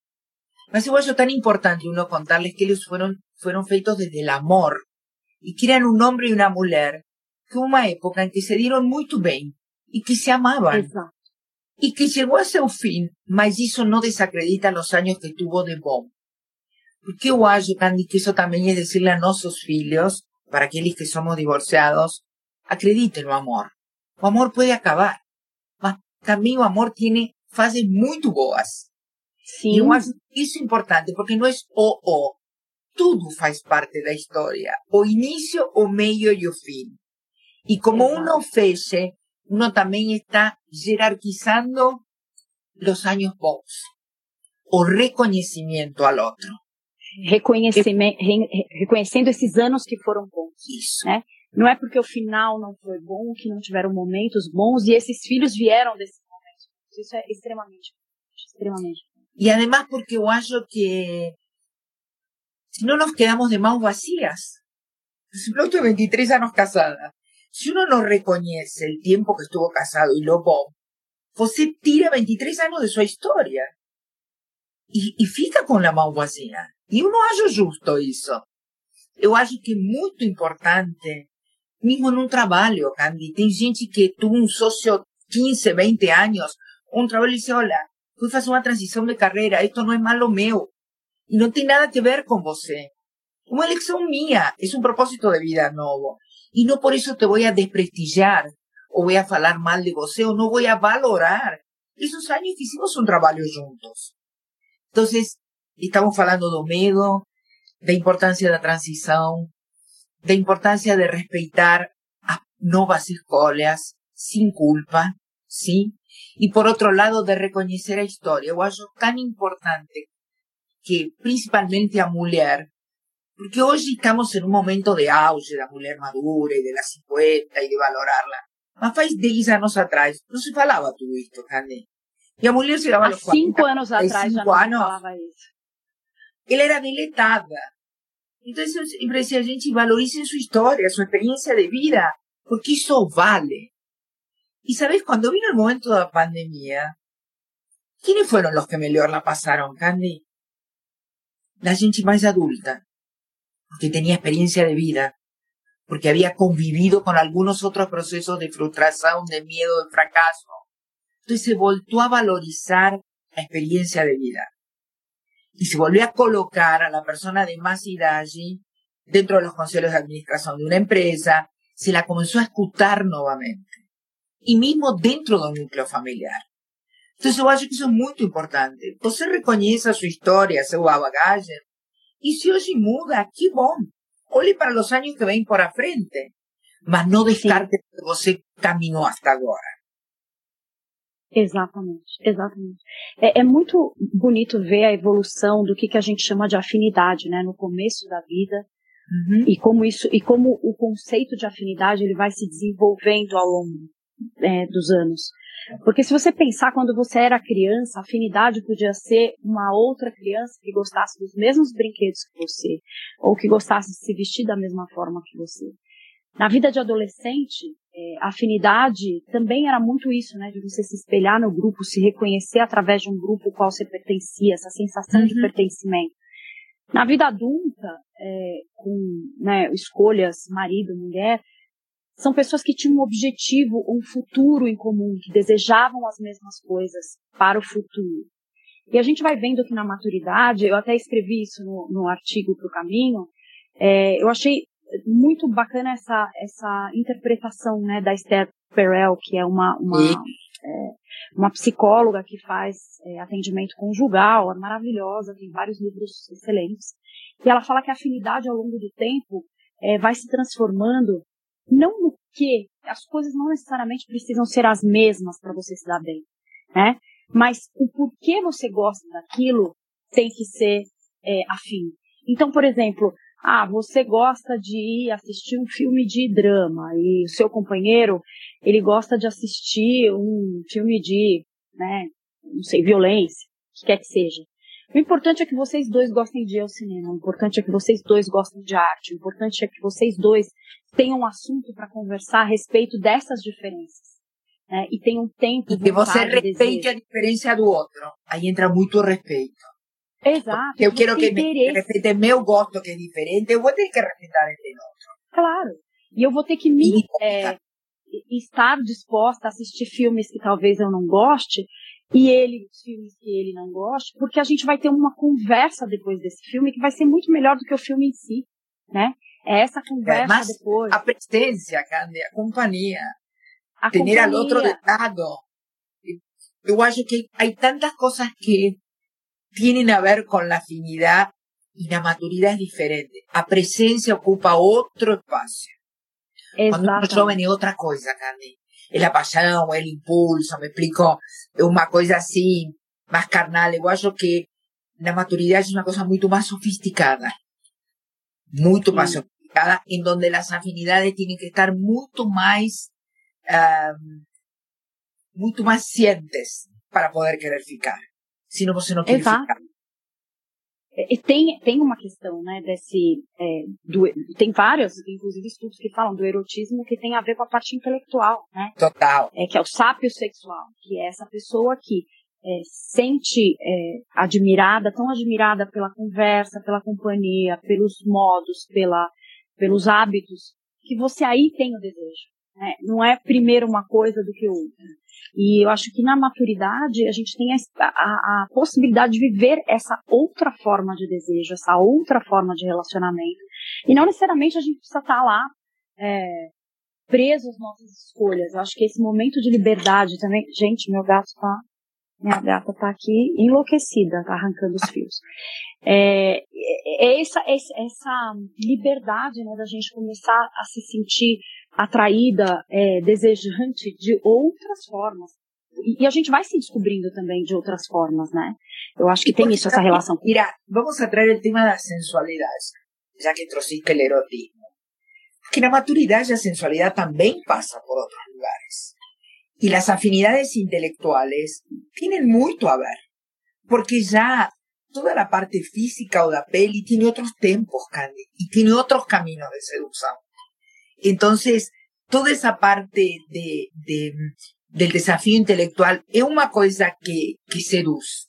Mas eu acho tão importante uno contarles que eles foram, foram feitos desde o amor, e que eram um homem e uma mulher, que uma época em que se deram muito bem, e que se amavam. Exato. E que chegou a seu fim, mas isso não desacredita os anos que tuvo de bom. Porque eu acho, Candy, que isso também é dizer a nossos filhos, para aqueles que somos divorciados, acreditem no amor. O amor pode acabar, mas também o amor tem fases muito boas. Sim. E eu acho isso importante, porque não é o o. Tudo faz parte da história. O início, o meio e o fim. E como Exato. Uno feche, uno também está jerarquizando os anos bons. O reconhecimento ao outro. Reconhecimento, re, reconhecendo esses anos que foram bons. Isso. Né? Não é porque o final não foi bom que não tiveram momentos bons e esses filhos vieram desses momentos. Isso é extremamente, extremamente. Y además porque yo acho que si no nos quedamos de mãos vacías. Por ejemplo, yo estoy veintitrés años casada. Si uno no reconoce el tiempo que estuvo casado y lo bom, você tira veintitrés años de su historia. Y, y fica con la mão vacía. Y yo no acho justo eso. Yo acho que es muy importante, mesmo en un trabajo, Candy. Tem gente que tuvo un socio quince, veinte años, un trabajo y dice, hola, fui a hacer una transición de carrera, esto no es malo meu. Y no tiene nada que ver con você. Una elección mía, es un propósito de vida nuevo. Y no por eso te voy a desprestigiar, o voy a falar mal de você, o no voy a valorar esos años que hicimos un trabajo juntos. Entonces, estamos falando do medo, da importância da transição, da importância de respeitar as novas escolhas, sem culpa, sim? E, por outro lado, de reconhecer a história. Eu acho tão importante que, principalmente a mulher, porque hoje estamos em um momento de auge da mulher madura e de la cincuenta e de valorarla. Mas faz dez anos atrás não se falava tudo isto, Candy. E a mulher chegava Há aos cinco anos atrás já não se anos, falava isso. ela era deletada. Então, eu sempre decía, gente, valoricen sua história, sua experiência de vida, porque isso vale. E sabes, quando vino el momento da pandemia, ¿quiénes fueron los que melhor la pasaron, Candy? La gente más adulta, porque tenía experiencia de vida, porque había convivido con algunos otros procesos de frustración, de miedo, de fracaso. Entonces se volvió a valorizar la experiencia de vida. Y se volvió a colocar a la persona de más edad allí, dentro de los consejos de administración de una empresa, se la comenzó a escuchar nuevamente. Y mismo dentro del núcleo familiar. Entonces yo acho que eso es muy importante. Você reconheça a sua história, a sua bagagem. Y si hoy muda, qué bom. Olhe para los años que ven por a frente. Mas no descarte sí. que você caminhou hasta agora. Exatamente, exatamente. É, é muito bonito ver a evolução do que, que a gente chama de afinidade, né, no começo da vida, uhum. e como isso, e como o conceito de afinidade ele vai se desenvolvendo ao longo é, dos anos. Porque se você pensar, quando você era criança, a afinidade podia ser uma outra criança que gostasse dos mesmos brinquedos que você, ou que gostasse de se vestir da mesma forma que você. Na vida de adolescente, é, a afinidade também era muito isso, né, de você se espelhar no grupo, se reconhecer através de um grupo ao qual você pertencia, essa sensação uhum. de pertencimento. Na vida adulta, é, com né, escolhas marido, mulher, são pessoas que tinham um objetivo, um futuro em comum, que desejavam as mesmas coisas para o futuro. E a gente vai vendo que na maturidade, eu até escrevi isso no, no artigo para o Caminho, é, eu achei muito bacana essa, essa interpretação, né, da Esther Perel, que é uma, uma, é, uma psicóloga que faz é, atendimento conjugal, é maravilhosa, tem vários livros excelentes. E ela fala que a afinidade ao longo do tempo é, vai se transformando, não no que, as coisas não necessariamente precisam ser as mesmas para você se dar bem, né? Mas o porquê você gosta daquilo tem que ser é, afim. Então, por exemplo, ah, você gosta de ir assistir um filme de drama e o seu companheiro, ele gosta de assistir um filme de, né, não sei, violência, o que quer que seja. O importante é que vocês dois gostem de ir ao cinema, o importante é que vocês dois gostem de arte, o importante é que vocês dois tenham um assunto para conversar a respeito dessas diferenças, né, e tenham tempo... E que você respeite a diferença do outro, aí entra muito o respeito. Exato. Eu quero que me respeite meu gosto, que é diferente, eu vou ter que respeitar ele outro. Claro. E eu vou ter que me é, estar disposta a assistir filmes que talvez eu não goste, e ele, os filmes que ele não goste, porque a gente vai ter uma conversa depois desse filme que vai ser muito melhor do que o filme em si, né? É essa conversa é, mas depois. A presença, Candy, a companhia. A ter ao outro lado. Eu acho que há tantas coisas que tienen a ver con la afinidad y la maturidad es diferente. A presencia ocupa otro espacio. Cuando uno es joven es otra cosa, Candy. Es la pasión, el impulso, me explico, es una cosa así, más carnal. Yo acho que la maturidad es una cosa mucho más sofisticada. Mucho más sofisticada. complicada, en donde las afinidades tienen que estar mucho más, um, mucho más cientes para poder querer ficar. Senão você não quer Exato. ficar. E tem, tem uma questão, né, desse, é, do, tem vários, inclusive, estudos que falam do erotismo que tem a ver com a parte intelectual, né? Total. É, que é o sápio sexual, que é essa pessoa que é, sente é, admirada, tão admirada pela conversa, pela companhia, pelos modos, pela, pelos hábitos, que você aí tem o desejo, né? Não é primeiro uma coisa do que outra. E eu acho que na maturidade a gente tem a, a, a possibilidade de viver essa outra forma de desejo, essa outra forma de relacionamento. E não necessariamente a gente precisa estar lá é, preso às nossas escolhas. Eu acho que esse momento de liberdade também... Gente, meu gato tá... Minha gata tá aqui enlouquecida, tá arrancando os fios. É, é essa, essa liberdade, né, da gente começar a se sentir atraída, é, desejante de outras formas. E, e a gente vai se descobrindo também de outras formas, né? Eu acho que tem isso, essa relação. Mira, vamos a traer o tema da sensualidade, já que trouxeste o erotismo. Porque na maturidade a sensualidade também passa por outros lugares. Y las afinidades intelectuales tienen mucho a ver, porque ya toda la parte física o la peli tiene otros tempos, Candy, y tiene otros caminos de seducción. Entonces, toda esa parte de, de, del desafío intelectual es una cosa que, que seduce.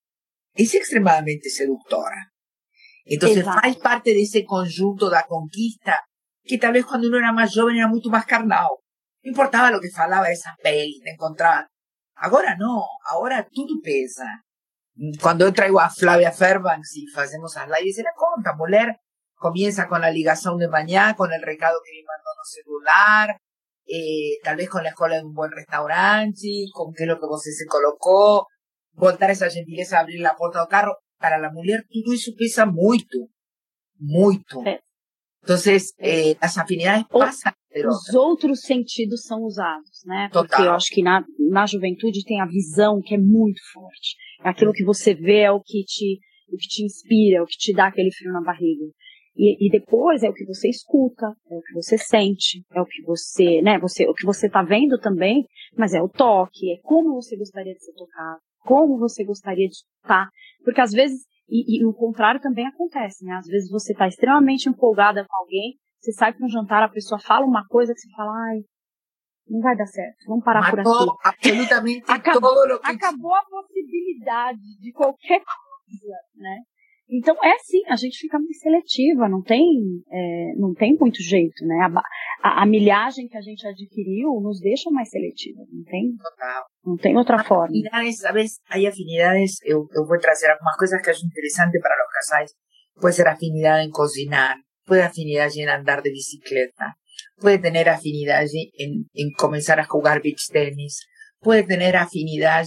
Es extremadamente seductora. Entonces, faz parte de ese conjunto de la conquista, que tal vez cuando uno era más joven era mucho más carnal. No importaba lo que falaba de esa peli, te encontraban. Ahora no, ahora tudo pesa. Cuando yo traigo a Flavia Fairbanks y hacemos las lives, ela conta, mulher comienza con la ligación de mañana, con el recado que le mandó no celular, eh, tal vez con la escuela de un buen restaurante, con qué es lo que vos se colocó, voltar esa gentileza, abrir la puerta del carro. Para la mujer, todo eso pesa mucho, mucho. É. Entonces, eh, as afinidades passam. Os outros sentidos são usados, né? Total. Porque eu acho que na, na juventude tem a visão que é muito forte. É aquilo que você vê, é o que te, o que te inspira, é o que te dá aquele frio na barriga. E, e depois é o que você escuta, é o que você sente, é o que você, né? Você, o que você tá vendo também, mas é o toque, é como você gostaria de ser tocado, como você gostaria de escutar. Porque às vezes, e, e o contrário também acontece, né? Às vezes você tá extremamente empolgada com alguém, você sai para um jantar, a pessoa fala uma coisa que você fala, ai, não vai dar certo, vamos parar Matou por aqui. absolutamente acabou, todo o que... acabou a possibilidade de qualquer coisa, né? Então, é assim, a gente fica muito seletiva, não tem, é, não tem muito jeito, né? A, a, a milhagem que a gente adquiriu nos deixa mais seletiva, não tem, não tem outra forma. Afinidades, sabes, hay afinidades, eu, eu vou trazer algumas coisas que acho interessante para os casais. Puede ser afinidad en cocinar, puede afinidad en andar de bicicleta, puede tener afinidad en, en comenzar a jugar beach tenis, puede tener afinidad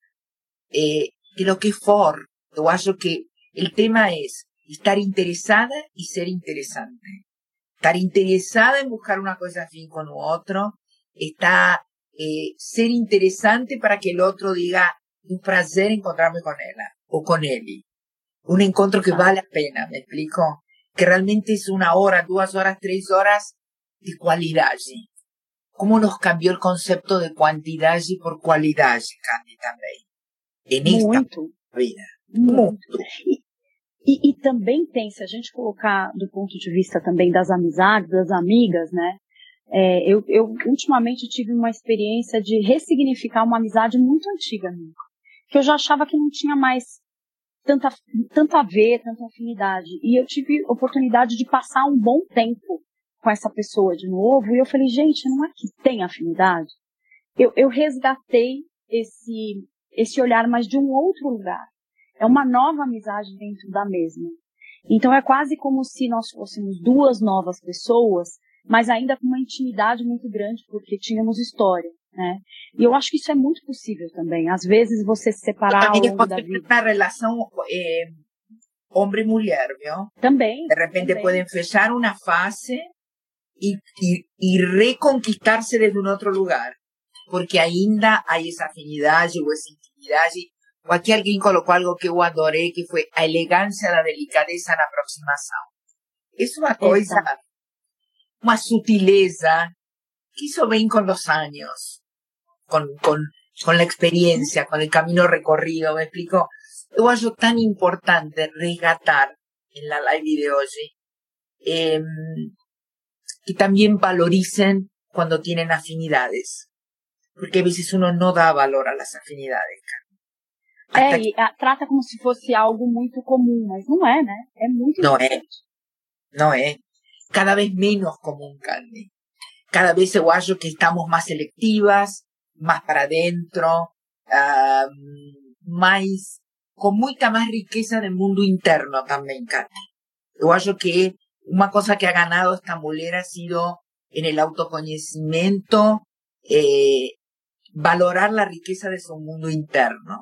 eh, de lo que for. Yo acho que el tema es estar interesada y ser interesante. Estar interesada en buscar una cosa afín con otro, está eh, ser interesante para que el otro diga, un placer encontrarme con ella o con él. Un encuentro que vale la pena, ¿me explico? Que realmente es una hora, dos horas, tres horas de cualidad. ¿Cómo nos cambió el concepto de cantidad por cualidad, Candy, también? En esta Muito. vida. Muito. E, e, e também tem, se a gente colocar do ponto de vista também das amizades, das amigas, né? É, eu, eu ultimamente tive uma experiência de ressignificar uma amizade muito antiga minha, que eu já achava que não tinha mais tanta, tanto a ver, tanta afinidade. E eu tive oportunidade de passar um bom tempo com essa pessoa de novo, e eu falei, gente, não é que tem afinidade? Eu, eu resgatei esse, esse olhar, mas de um outro lugar. É uma nova amizade dentro da mesma. Então é quase como se nós fôssemos duas novas pessoas, mas ainda com uma intimidade muito grande, porque tínhamos história, né? E eu acho que isso é muito possível também. Às vezes você se separar ao longo da vida. Uma relação eh, homem e mulher, viu? Também. De repente também. podem fechar uma fase e, e, e reconquistar-se desde um outro lugar. Porque ainda há essa afinidade ou essa intimidade. O aquí alguien colocó algo que yo adoré, que fue a elegancia, la delicadeza, la aproximación. Es una cosa uma sutileza, que isso vem com os anos, com, com, com a experiência, com o caminho recorrido, me explico? Eu acho tão importante resgatar na live de hoje eh, que também valoricem quando têm afinidades, porque a vezes uno não dá valor a las afinidades. É, que... e a, trata como se fosse algo muito comum, mas não é, né? É muito Não importante. é, não é. Cada vez menos comum, Candy. Cada vez eu acho que estamos mais selectivas, mais para dentro, uh, mais, com muita mais riqueza do mundo interno também, Candy. Eu acho que uma coisa que ha ganado esta mulher ha sido en el autoconocimiento, eh, valorar la riqueza de su mundo interno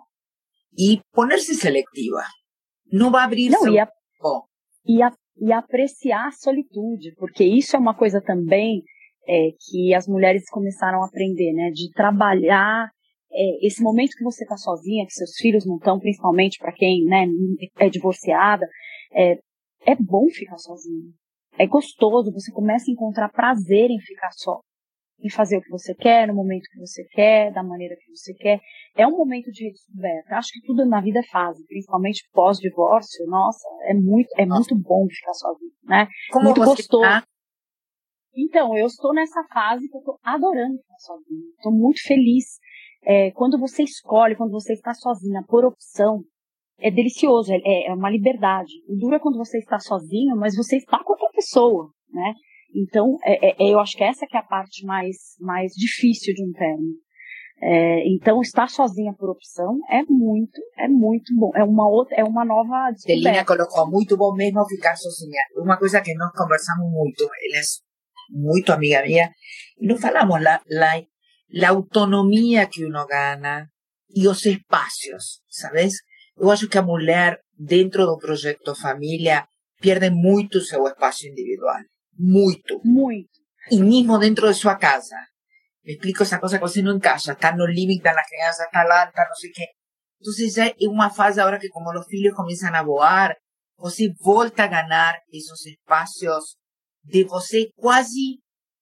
y ponerse selectiva. Não vai abrir Não, seu... e, a, e, a, e apreciar a solitude, porque isso é uma coisa também é, que as mulheres começaram a aprender, né? De trabalhar é, esse momento que você está sozinha, que seus filhos não estão, principalmente para quem, né, é divorciada, é, é bom ficar sozinha. É gostoso, você começa a encontrar prazer em ficar só. Em fazer o que você quer, no momento que você quer, da maneira que você quer. É um momento de redescoberta. Acho que tudo na vida é fase, principalmente pós-divórcio. Nossa, é muito, é muito bom ficar sozinho, né? Como muito você gostoso. Tá? Então, eu estou nessa fase que eu estou adorando ficar sozinha. Estou muito feliz. É, quando você escolhe, quando você está sozinha por opção, é delicioso, é, é uma liberdade. O duro é quando você está sozinho, mas você está com outra pessoa, né? Então, é, é, eu acho que essa que é a parte mais, mais difícil de um término. É, então, estar sozinha por opção é muito, é muito bom. É uma outra, é uma nova descoberta. Celina colocou muito bom mesmo ficar sozinha. Uma coisa que nós conversamos muito, ela é muito amiga minha, e nós falamos la, la, la autonomia que uno gana e os espaços, sabes? Eu acho que a mulher, dentro do projeto família, perde muito seu espaço individual. Muito. Muito. Y mismo dentro de su casa. Me explico esa cosa que você no encaixa. Está no límite da criança, está lá, está no sé qué. Entonces ya es una fase ahora que como los filhos comienzan a voar, você volta a ganar esos espacios de você quase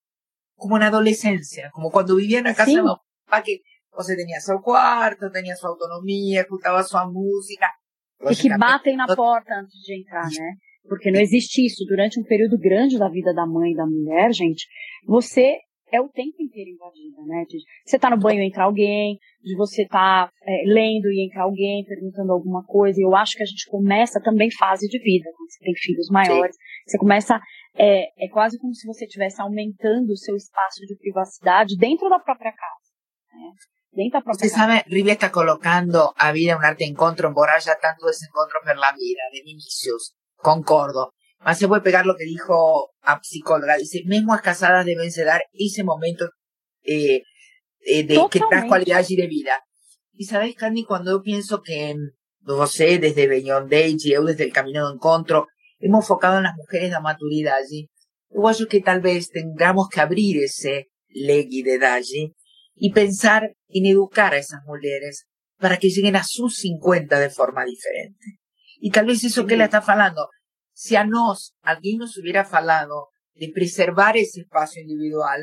como na adolescencia. Como cuando vivía en la casa sí. de mi papá, que você tenía su cuarto, tenía su autonomía, escutava sua música. E que batem na porta antes de entrar, né? Porque não existe isso. Durante um período grande da vida da mãe e da mulher, gente, você é o tempo inteiro invadida, né? De você tá no banho e entra alguém, de você tá é, lendo e entra alguém, perguntando alguma coisa. E eu acho que a gente começa também fase de vida, quando você tem filhos maiores. Sim. Você começa, é, é quase como se você estivesse aumentando o seu espaço de privacidade dentro da própria casa, né? Dentro da própria Você casa. sabe, Rivia está colocando a vida é um arte de encontro, embora haya tanto desencontro por la vida, de inicios. Concordo. Mas se puede pegar lo que dijo a psicóloga. Dice, mismo as casadas deben se dar ese momento eh, eh, de que traz qualidade de vida. Y sabes, Candy, cuando yo pienso que você, desde Beyond Age, y eu desde el Camino de Encontro, hemos focado en las mujeres da maturidade, eu acho que tal vez tendremos que abrir ese legui de idade y pensar en educar a esas mujeres para que lleguen a sus cincuenta de forma diferente. Y tal vez eso sí. que ela está falando, si a nós, alguien nos hubiera falado de preservar ese espacio individual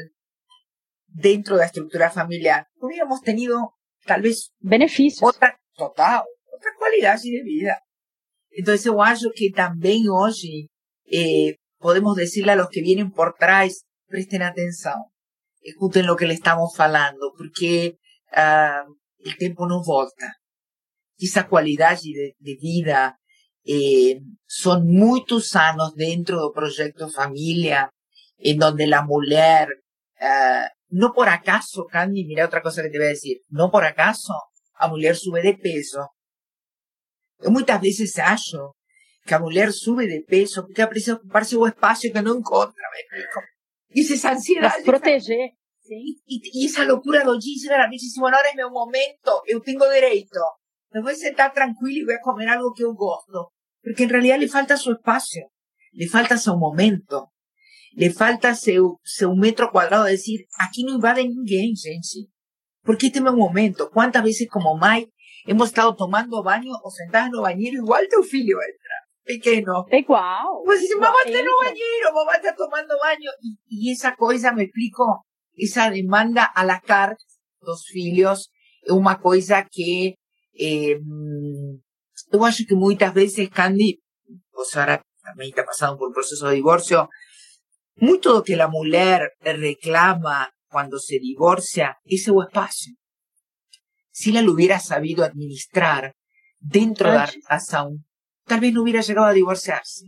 dentro de la estructura familiar, hubiéramos tenido tal vez benefícios. Otra, total, otra cualidad de vida. Entonces yo acho que también hoy eh, podemos decirle a los que vienen por trás, presten atención, escuchen lo que le estamos falando, porque uh, el tiempo no volta. Esa cualidad de, de vida eh, son muchos años dentro del proyecto familia, en donde la mujer, uh, no por acaso, Candy, mira otra cosa que te voy a decir, no por acaso, a mujer sube de peso. Yo muchas veces hallo que a mujer sube de peso porque precisa ocuparse un espacio que no encuentra, ¿me explico? Y esa ansiedad. Proteger. Sí. Y, y, y esa locura logística, a veces, bueno, ahora es mi momento, yo tengo derecho. Me voy a sentar tranquilo y voy a comer algo que yo gosto. Porque en realidad le falta su espacio, le falta su momento, le falta su, su metro cuadrado de decir, aquí no invade ninguém, gente. Porque este es mi momento. ¿Cuántas veces como Mike hemos estado tomando baño o sentadas en el bañero igual teu filho entra? pequeno. É igual. Pues dice, mamá está Entra. no banheiro, mamá está tomando baño. Y, y esa coisa, me explico, esa demanda a la carta dos filhos é uma coisa que eh, eu acho que muitas vezes, Candy, você agora também está passando por um processo de divórcio, muito do que a mulher reclama quando se divorcia é seu espaço. Se ela lo hubiera sabido administrar dentro da relação, talvez não hubiera chegado a divorciar-se.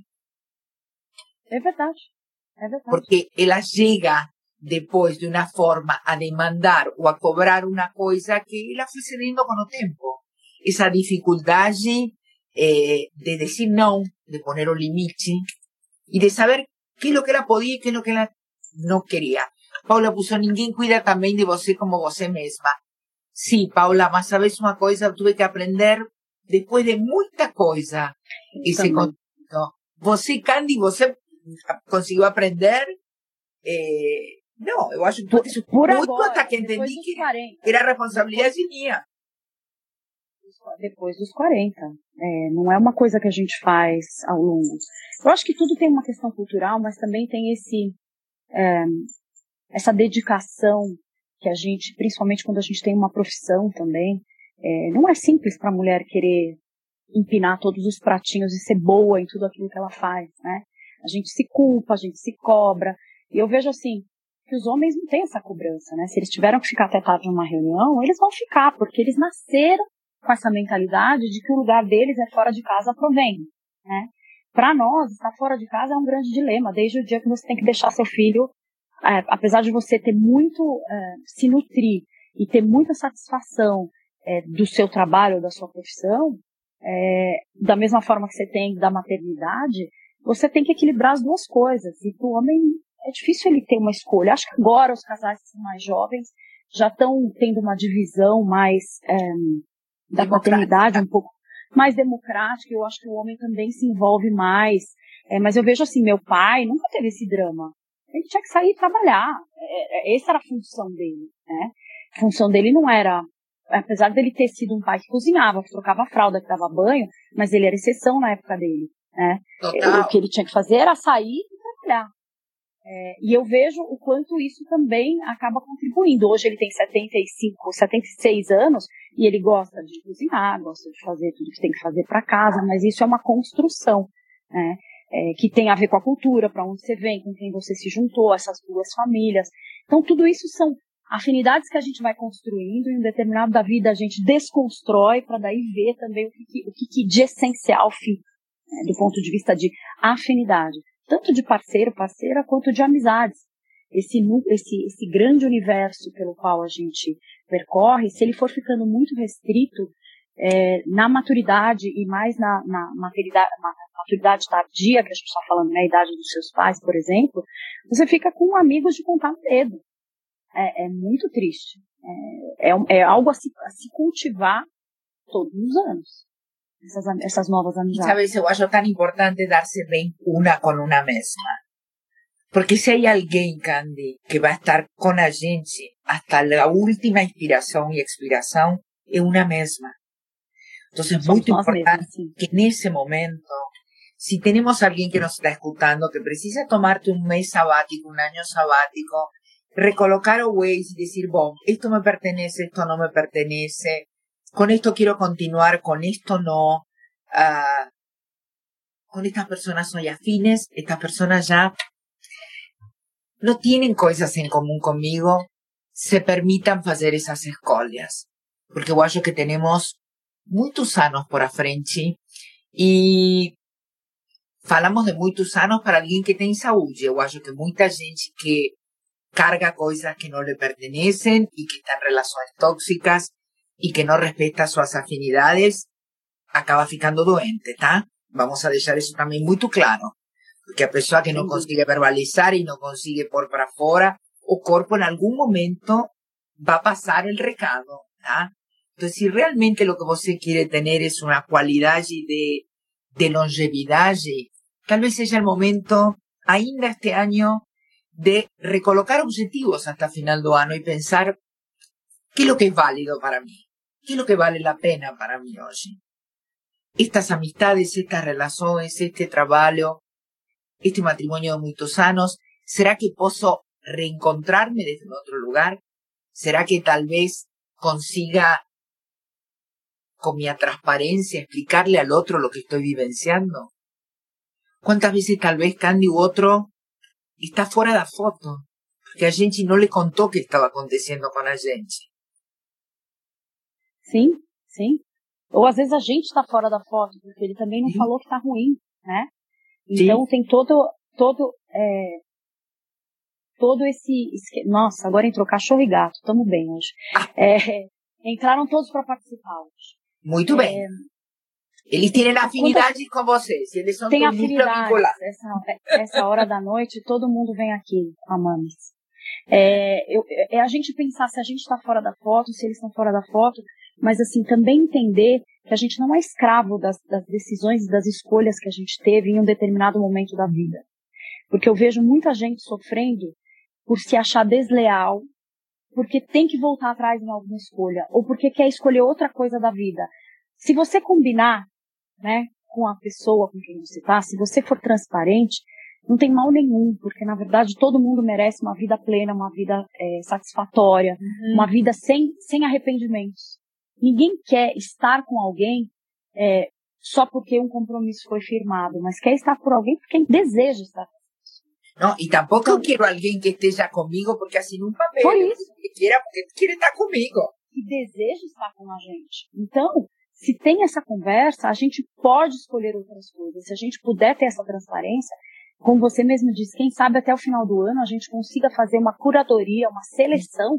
É verdade, é verdade. Porque ela chega depois de uma forma a demandar ou a cobrar uma coisa que ela foi cedendo com o tempo. Essa dificuldade eh, de dizer não, de poner o limite e de saber que é o que ela podia e que é o que ela não queria. Paula puso, ninguém cuida também de você como você mesma. Sim, Paula, mas sabes uma coisa, eu tive que aprender depois de muita coisa. Esse conceito. Você, Candy, você conseguiu aprender? Eh, não, eu acho que por, isso por muito agora, até que entendi que quarenta, era responsabilidade minha. Depois dos quarenta. É, não é uma coisa que a gente faz ao longo. Eu acho que tudo tem uma questão cultural, mas também tem esse, é, essa dedicação que a gente, principalmente quando a gente tem uma profissão também, é, não é simples para a mulher querer empinar todos os pratinhos e ser boa em tudo aquilo que ela faz, né? A gente se culpa, a gente se cobra. E eu vejo assim, que os homens não têm essa cobrança, né? Se eles tiveram que ficar até tarde numa reunião, eles vão ficar, porque eles nasceram com essa mentalidade de que o lugar deles é fora de casa provendo, né? Para nós, estar fora de casa é um grande dilema, desde o dia que você tem que deixar seu filho, é, apesar de você ter muito, é, se nutrir e ter muita satisfação é, do seu trabalho, da sua profissão, é, da mesma forma que você tem da maternidade, você tem que equilibrar as duas coisas. E para o homem é difícil ele ter uma escolha. Acho que agora os casais que são mais jovens já estão tendo uma divisão mais é, da paternidade um pouco mais democrática. Eu acho que o homem também se envolve mais. É, mas eu vejo assim, meu pai nunca teve esse drama. Ele tinha que sair e trabalhar. É, essa era a função dele, né? A função dele não era, apesar dele ter sido um pai que cozinhava, que trocava fralda, que dava banho, mas ele era exceção na época dele, né? O que ele tinha que fazer era sair e trabalhar. É, e eu vejo o quanto isso também acaba contribuindo. Hoje ele tem setenta e cinco, setenta e seis anos e ele gosta de cozinhar, gosta de fazer tudo que tem que fazer para casa, mas isso é uma construção, né? É, que tem a ver com a cultura, para onde você vem, com quem você se juntou, essas duas famílias. Então tudo isso são afinidades que a gente vai construindo e em um determinado da vida a gente desconstrói para daí ver também o que, o que de essencial fica, né, do ponto de vista de afinidade. Tanto de parceiro, parceira, quanto de amizades. Esse, esse, esse grande universo pelo qual a gente percorre, se ele for ficando muito restrito é, na maturidade e mais na, na maturidade, maturidade tardia, que a gente está falando, na idade dos seus pais, por exemplo, você fica com amigos de contar no dedo. É, é muito triste. É, é, é algo a se, a se cultivar todos os anos. Essas, essas novas amizades. Sabes, eu acho tão importante dar-se bem uma com uma mesma. Porque se há alguém, Candy, que vai estar com a gente até a última inspiração e expiração, é uma mesma. Então é muito importante mesmos, que nesse momento, se temos alguém que nos está escutando, que precisa tomar-te um mês sabático, um ano sabático, recolocar o Waze e dizer, bom, isto me pertenece, isto não me pertenece, con esto quiero continuar, con esto no, uh, con estas personas soy afines, estas personas ya no tienen cosas en común conmigo, se permitan hacer esas escolhas, porque eu acho que tenemos muchos anos por a frente e falamos de muchos anos para alguém que tem saúde. Eu acho que muita gente que carga coisas que não lhe pertenecem e que está en relações tóxicas y que no respeta sus afinidades, acaba ficando doente, ¿tá? Vamos a dejar eso también muy claro. Porque a pessoa que no consigue verbalizar y no consigue pôr para fora, o corpo en algún momento va a pasar el recado, ¿tá? Entonces, si realmente lo que você quiere tener es una cualidad de, de longevidad, tal vez sea el momento, ainda este año, de recolocar objetivos hasta final do ano y pensar ¿qué es lo que es válido para mí? ¿Qué es lo que vale la pena para mí hoy? estas amistades, estas relaciones, este trabajo, este matrimonio de muchos años, ¿será que puedo reencontrarme desde otro lugar? ¿Será que tal vez consiga con mi transparencia explicarle al otro lo que estoy vivenciando? ¿Cuántas veces tal vez Candy u otro está fuera de la foto? Porque a gente no le contó qué estaba aconteciendo con a gente. Sim, sim. Ou às vezes a gente está fora da foto, porque ele também não Sim. falou que está ruim, né? Então Sim. tem todo, todo, é, todo esse, esque... Nossa, agora entrou cachorro e gato, estamos bem hoje. Ah. É, entraram todos para participar hoje. Muito é, bem. Eles têm afinidade com vocês. Eles são tem todos muito afinidade. vinculados. Essa, essa hora da noite, todo mundo vem aqui, a Mames. É, eu, é a gente pensar se a gente está fora da foto, se eles estão fora da foto, mas assim, também entender que a gente não é escravo das, das decisões e das escolhas que a gente teve em um determinado momento da vida. Porque eu vejo muita gente sofrendo por se achar desleal, porque tem que voltar atrás em alguma escolha, ou porque quer escolher outra coisa da vida. Se você combinar, né, com a pessoa com quem você está, se você for transparente, não tem mal nenhum, porque na verdade todo mundo merece uma vida plena, uma vida é, satisfatória, uhum. uma vida sem, sem arrependimentos. Ninguém quer estar com alguém é, só porque um compromisso foi firmado, mas quer estar por alguém porque deseja estar com alguém. Não, e tampouco então, eu quero alguém que esteja comigo porque assina um papel. Por isso. Que queira porque quer estar comigo. Que deseja estar com a gente. Então, se tem essa conversa, a gente pode escolher outras coisas. Se a gente puder ter essa transparência, como você mesmo disse, quem sabe até o final do ano a gente consiga fazer uma curadoria, uma seleção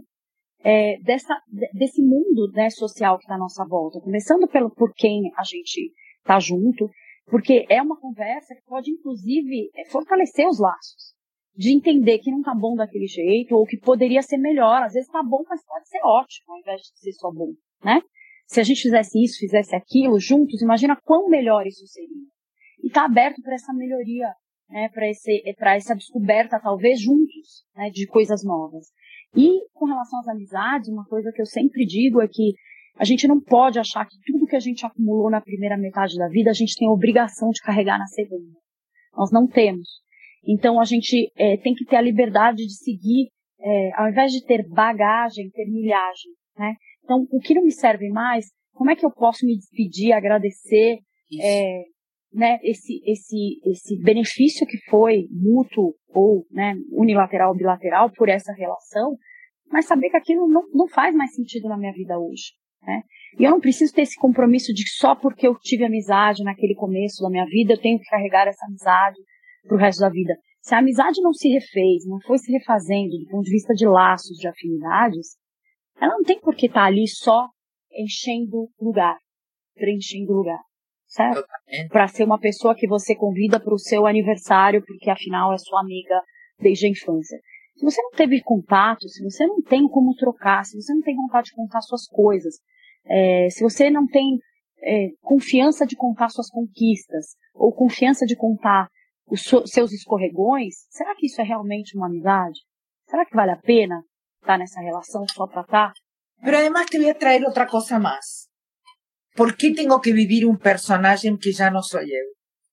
é, dessa, desse mundo, né, social que está à nossa volta. Começando pelo, por quem a gente está junto, porque é uma conversa que pode, inclusive, fortalecer os laços. De entender que não está bom daquele jeito, ou que poderia ser melhor. Às vezes está bom, mas pode ser ótimo, ao invés de ser só bom, né? Se a gente fizesse isso, fizesse aquilo, juntos, imagina quão melhor isso seria. E está aberto para essa melhoria, né, para esse, para essa descoberta, talvez, juntos, né, de coisas novas. E com relação às amizades, uma coisa que eu sempre digo é que a gente não pode achar que tudo que a gente acumulou na primeira metade da vida, a gente tem a obrigação de carregar na segunda. Nós não temos. Então, a gente é, tem que ter a liberdade de seguir, é, ao invés de ter bagagem, ter milhagem, né? Então, o que não me serve mais, como é que eu posso me despedir, agradecer é, né, esse, esse, esse benefício que foi mútuo ou, né, unilateral ou bilateral por essa relação, mas saber que aquilo não, não faz mais sentido na minha vida hoje, né? E eu não preciso ter esse compromisso de que só porque eu tive amizade naquele começo da minha vida, eu tenho que carregar essa amizade para o resto da vida. Se a amizade não se refez, não foi se refazendo do ponto de vista de laços, de afinidades, ela não tem por que estar ali só enchendo lugar, preenchendo lugar, certo? Para ser uma pessoa que você convida para o seu aniversário, porque afinal é sua amiga desde a infância. Se você não teve contato, se você não tem como trocar, se você não tem vontade de contar suas coisas, é, se você não tem é, confiança de contar suas conquistas, ou confiança de contar os seus escorregões, será que isso é realmente uma amizade? Será que vale a pena estar nessa relação só para estar? Pero además te voy a traer otra cosa más. ¿Por qué tengo que vivir un personaje que ya no soy yo?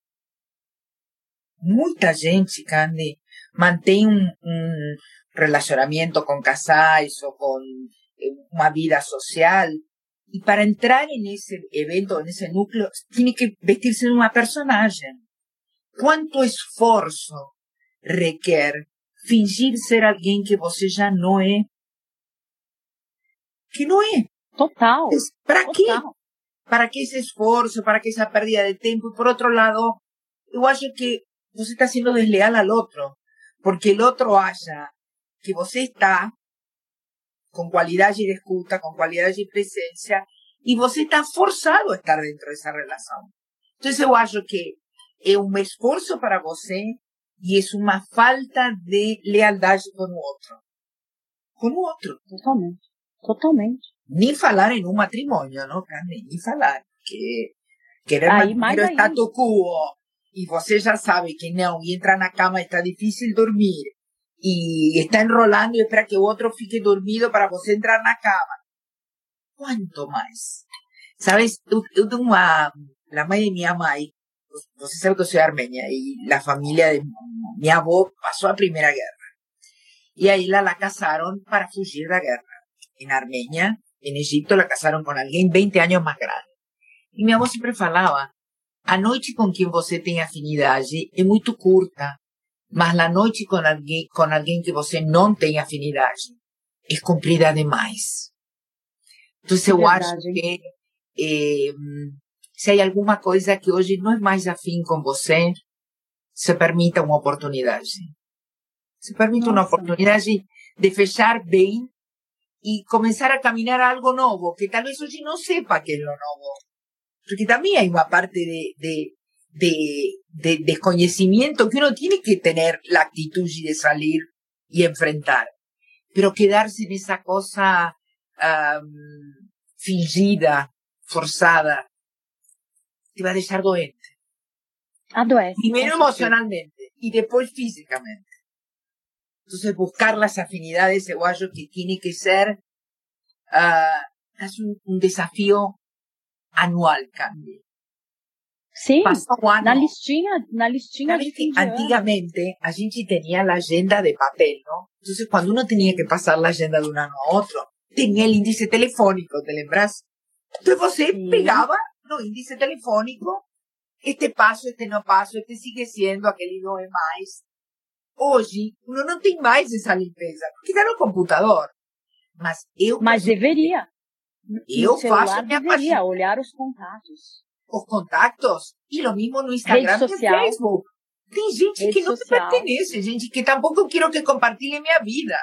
Muita gente, Candy, mantém um, um relacionamento com casais ou com uma vida social e para entrar nesse evento, nesse núcleo, tem que vestir-se de uma personagem. Quanto esforço requer fingir ser alguém que você já não é? Que não é. Total. Para Total. quê? Para que esse esforço? Para que essa perda de tempo? E por outro lado, eu acho que você está sendo desleal ao outro. Porque o outro acha que você está com qualidade de escuta, com qualidade de presença, e você está forçado a estar dentro dessa relação. Então, eu acho que é um esforço para você e é uma falta de lealdade com o outro. Com o outro. Totalmente. Totalmente. Nem falar em um matrimônio, não, Carmen? Nem falar. Porque querer aí, manter o status quo e você já sabe que não, e entra na cama, está difícil dormir, e está enrolando e espera que o outro fique dormido para você entrar na cama. Quanto mais? Sabes, eu, eu tenho uma la mãe de minha mãe, você sabe que eu sou armênia, y la familia de mi avó pasó a Primera Guerra. Y a ella la casaron para fugir de la guerra. En Armenia, en Egipto, la casaron con alguien veinte años más grande. Y mi avó siempre falaba, a noite com quem você tem afinidade é muito curta, mas a noite com alguém, com alguém que você não tem afinidade é comprida demais. Então, eu Verdade. acho que eh, se há alguma coisa que hoje não é mais afim com você, se permita uma oportunidade. Se permita Nossa. uma oportunidade de fechar bem e começar a caminhar algo novo, que talvez hoje não sepa que é lo novo. Porque también hay una parte de, de, de, de desconocimiento que uno tiene que tener la actitud de salir y enfrentar. Pero quedarse en esa cosa um, fingida, forzada, te va a dejar doente. Adoece. Primero emocionalmente y después físicamente. Entonces buscar las afinidades, yo creo que tiene que ser uh, es un, un desafío anual, Candy. Sim, Passa um ano. na listinha, na listinha Sabe de que fim de ano. antigamente a gente tenía la agenda de papel, ¿no? Entonces cuando uno tenía que pasar la agenda de un año a otro, tenía el índice telefónico, ¿te lembras? Entonces você Sí. pegaba no índice telefónico, este paso, este no paso, este sigue siendo, aquele não é mais. Hoje, uno não tem mais essa limpeza, porque está no computador. Mas eu... Mas deveria. Eu no celular faço a minha deveria página. olhar os contatos. Os contactos, y lo mismo no Instagram Rede y social. Facebook. Tem gente Rede que não me social. pertenece, gente que tampouco quero que compartilhe minha vida.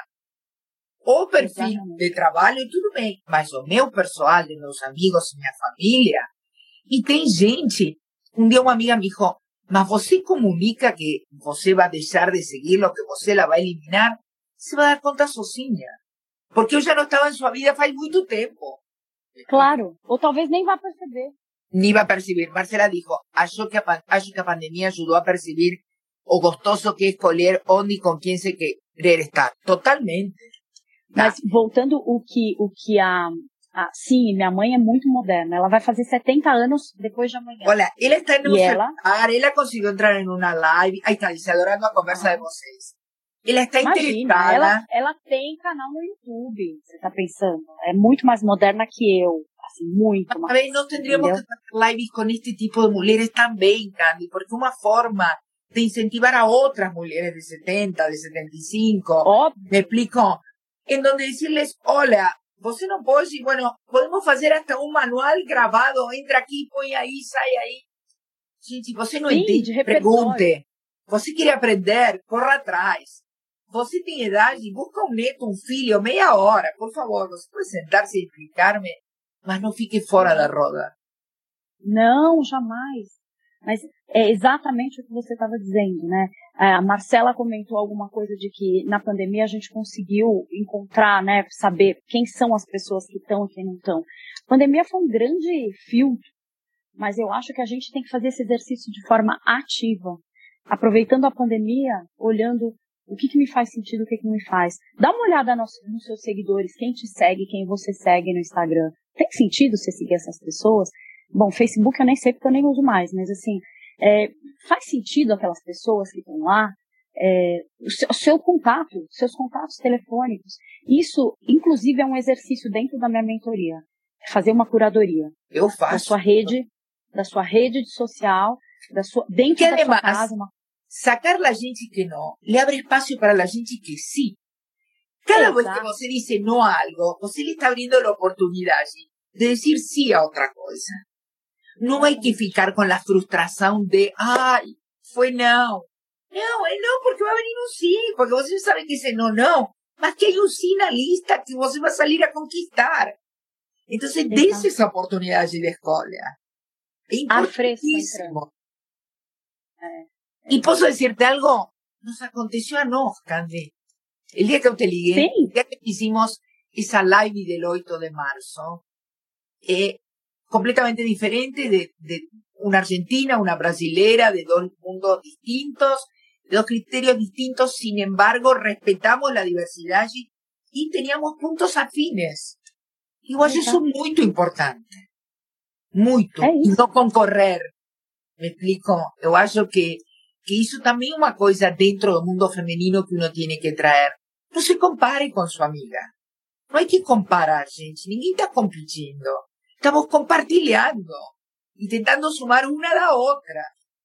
O perfil Exatamente. de trabalho, tudo bem, mas o meu pessoal, de meus amigos, minha família. E tem gente, um dia uma amiga me dijo, mas você comunica que você vai deixar de seguir, o que você la vai eliminar? Você vai dar conta sozinha. Porque eu já não estava em sua vida faz muito tempo. Claro. Ou talvez nem vá perceber. Ni va a percibir. Marcela dijo, acho que, a, acho que a pandemia ayudó a percibir o gostoso que es escolher onde e com quem se querer estar. Totalmente. Mas voltando o que, o que a, a... Sim, minha mãe é muito moderna. Ela vai fazer setenta anos depois de amanhã. Olha, ela está en un E ela? celular, ela conseguiu entrar en una live. Ahí está, dice, adorando a conversa de vocês. Ela está Imagina, interessada. ela, ela tem canal no YouTube. Você tá pensando? É muito mais moderna que eu. Assim, muito A mais. ver, no tendríamos entendeu? que hacer lives con este tipo de mujeres también, Candy, porque es una forma de incentivar a otras mujeres de setenta, de setenta y cinco. Óbvio. Me explico, en donde decirles, hola, você não pode, bueno, podemos fazer hasta um manual gravado, entra aqui, põe aí, sai aí. Gente, você não Sim, entende, de repertório. pergunte. Você quer aprender, corra atrás. Você tem idade, busca um neto, um filho, meia hora, por favor, você pode sentar-se e explicar-me, mas não fique fora da roda. Não, jamais. Mas é exatamente o que você estava dizendo, né? A Marcela comentou alguma coisa de que na pandemia a gente conseguiu encontrar, né, saber quem são as pessoas que estão e quem não estão. A pandemia foi um grande filtro, mas eu acho que a gente tem que fazer esse exercício de forma ativa, aproveitando a pandemia, olhando o que, que me faz sentido, o que, que não me faz. Dá uma olhada nos, nos seus seguidores, quem te segue, quem você segue no Instagram. Tem sentido você seguir essas pessoas? Bom, Facebook eu nem sei porque eu nem uso mais, mas assim, é, faz sentido aquelas pessoas que estão lá, é, o, seu, o seu contato, seus contatos telefônicos. Isso, inclusive, é um exercício dentro da minha mentoria. Fazer uma curadoria. Eu Da faço. sua rede, da sua rede social, da sua, dentro Que da sua además, casa. Uma... sacar la gente que no, le abre espacio para la gente que sí. Cada vez que Exato. você dice no a algo, você le está abrindo la oportunidad de decir sí a otra cosa. No hay que ficar con la frustración de, ay, fue no. No, es no porque va a venir un sí, porque você sabe que ese no, no. Más que hay un sí na lista que você va a salir a conquistar. Entonces, Exato. desse esa oportunidad de escolha. Es Ar fresco importantísimo. É. Y puedo decirte algo, nos aconteció a nos, Candy. El día que eu te ligué, Sí. el día que hicimos esa live del ocho de marzo, eh, completamente diferente de, de una argentina, una brasilera, de dos mundos distintos, de dos criterios distintos, sin embargo, respetamos la diversidad y, y teníamos puntos afines. Igual eso es Exato. muy importante. Muito. É E isso. não concorrer. Me explico? Eu acho que, que isso também é uma coisa dentro do mundo feminino que uno tem que trazer. Não se compare com sua amiga. Não hay que comparar, gente. Ninguém está competindo. Estamos compartilhando e tentando sumar uma da outra.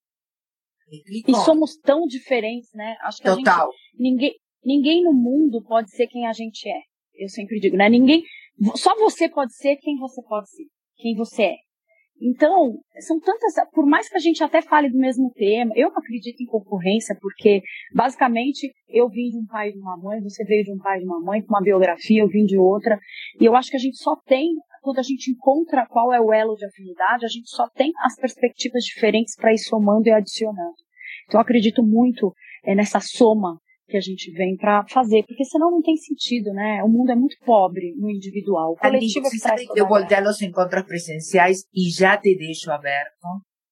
Me explico? E somos tão diferentes, né? Acho que a Total. gente, ninguém, ninguém no mundo pode ser quem a gente é. Eu sempre digo, né? Ninguém, só você pode ser quem você pode ser, quem você é. Então, são tantas, por mais que a gente até fale do mesmo tema, eu não acredito em concorrência, porque, basicamente, eu vim de um pai e de uma mãe, você veio de um pai e de uma mãe, com uma biografia, eu vim de outra, e eu acho que a gente só tem, quando a gente encontra qual é o elo de afinidade, a gente só tem as perspectivas diferentes para ir somando e adicionando. Então, eu acredito muito é, nessa soma que a gente vem para fazer, porque senão não tem sentido, né? O mundo é muito pobre no individual. O coletivo Você que traz sabe que toda eu a voltei aos encontros presenciais e já te deixo aberto.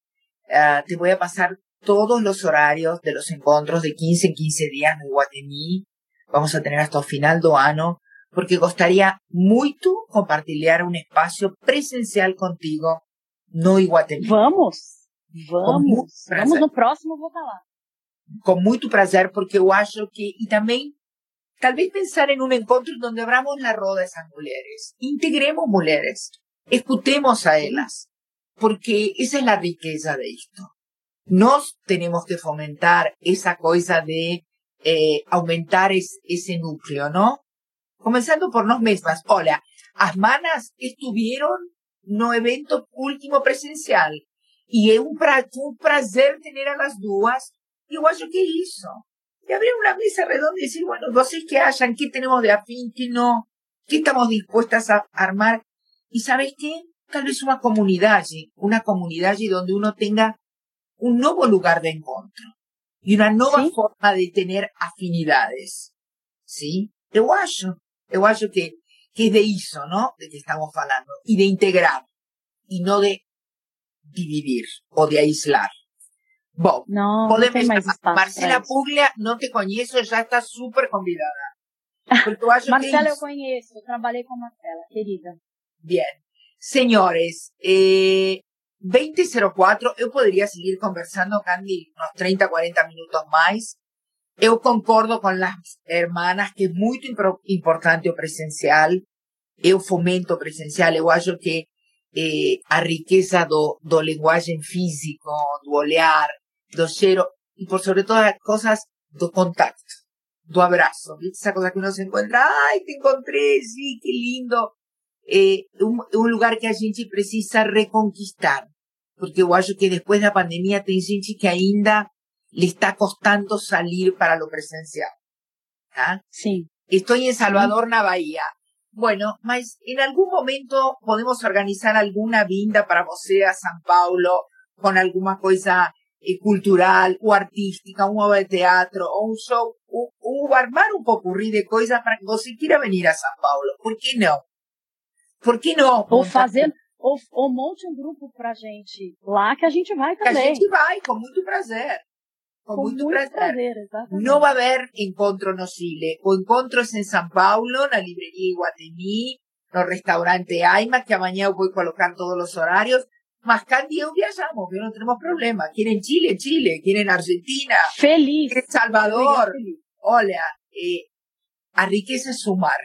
Uh, te voy a pasar todos los horarios de los encontros de quince en quince días no Iguatemi. Vamos a tener hasta el final do ano, porque gostaria muito compartilhar um espaço presencial contigo no Iguatemi. Vamos, Com muito vamos, prazer. vamos no próximo, eu vou estar lá. Com muito prazer, porque eu acho que, e também, talvez pensar em um encontro onde abramos na roda essas mulheres, integremos mulheres, escutemos a elas, porque esa es la riqueza de esto. Nos tenemos que fomentar esa cosa de eh, aumentar es, ese núcleo, ¿no? Comenzando por nós mesmas. Olha, as manas estuvieron no evento último presencial e é um, pra, um prazer ter a las duas. E eu acho que é isso. E abrir uma mesa redonda e dizer, bueno, vocês que acham, que temos de afim, que não, que estamos dispuestas a armar. E sabes quê? Tal vez uma comunidade, uma comunidade onde uno tenga um novo lugar de encontro e uma nova Sim. forma de ter afinidades. Sim? Eu acho. Eu acho que, que é de isso, não? De que estamos falando. E de integrar. E não de dividir ou de aislar. Bom, Não, não podemos tem mais chamar. espaço Marcela pra isso. Puglia, não te conheço, já está super convidada. Porque eu acho Marcela que é eu isso. conheço, eu trabalhei com a Marcela, querida. Bien. Señores, eh, veinte cero cuatro, eu poderia seguir conversando, Candy, uns trinta, quarenta minutos mais. Eu concordo com as hermanas que é muito impro- importante o presencial. Eu fomento o presencial. Eu acho que eh, a riqueza do, do linguagem físico, do olhar, do cheiro, e por sobre todas as coisas, do contacto, do abraço. ¿Viste? Esa cosa que uno se encuentra, ai, te encontré, sí, que lindo. É um, um lugar que a gente precisa reconquistar. Porque eu acho que depois da pandemia tem gente que ainda le está costando salir para lo presencial. ¿Ah? Sim. Estoy en Salvador, na Bahía. Bueno, mas en algún momento podemos organizar alguna vinda para você a São Paulo con alguna cosa eh, cultural o artística, un obra de teatro o un show, o, o armar un popurrí de cosas para que você quiera venir a São Paulo. ¿Por qué no? ¿Por qué no? Ou fazer, ou, ou monte um grupo pra gente lá que a gente vai Que a também. gente vai, com muito prazer. Com, Com muito, muito prazer. prazer, exatamente. No va a haber encontro no Chile. O encontros en São Paulo, na librería Iguatemi, no restaurante Aima, que amanhã eu vou colocar todos los horarios. Mas Candy y eu viajamos, que no tenemos problema. Quieren Chile, Chile. Quieren Argentina. Feliz. Quieren Salvador. Feliz. Olha, eh, a riqueza es sumar.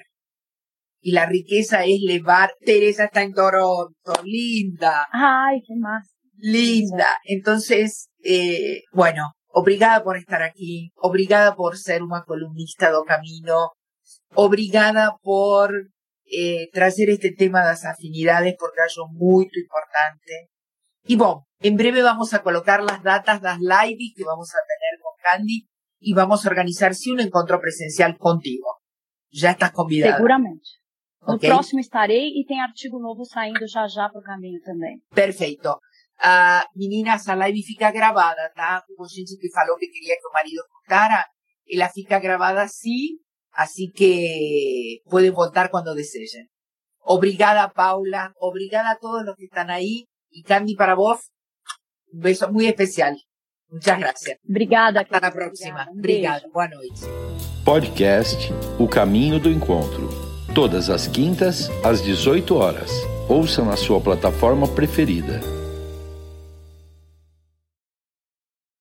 Y la riqueza es levar. Teresa está en Toronto. Linda. Ai, que massa. Linda. Entonces, eh, bueno, obrigada por estar aquí, obrigada por ser una columnista do Camino, obrigada por eh, trazer este tema das afinidades, porque acho muito importante. Y bueno, en breve vamos a colocar las datas das lives que vamos a tener con Candy y vamos a organizar sí un encontro presencial contigo. Ya estás convidada. Seguramente. No Ok? próximo estarei e tem artigo novo saindo já já pro caminho também. Perfeito. Ah, meninas, a live fica gravada, tá? Hubo gente que falou que queria que o marido escutara. Ela fica gravada sim, así que pueden voltar cuando deseen. Obrigada, Paula. Obrigada a todos los que están ahí. Y Candy, para vos, un beso muy especial. Muchas gracias. Obrigada, Hasta querida. la próxima. Obrigada. Um Obrigada. beijo. Boa noite. Podcast O Caminho do Encontro. Todas as quintas, às dezoito horas. Ouça na sua plataforma preferida.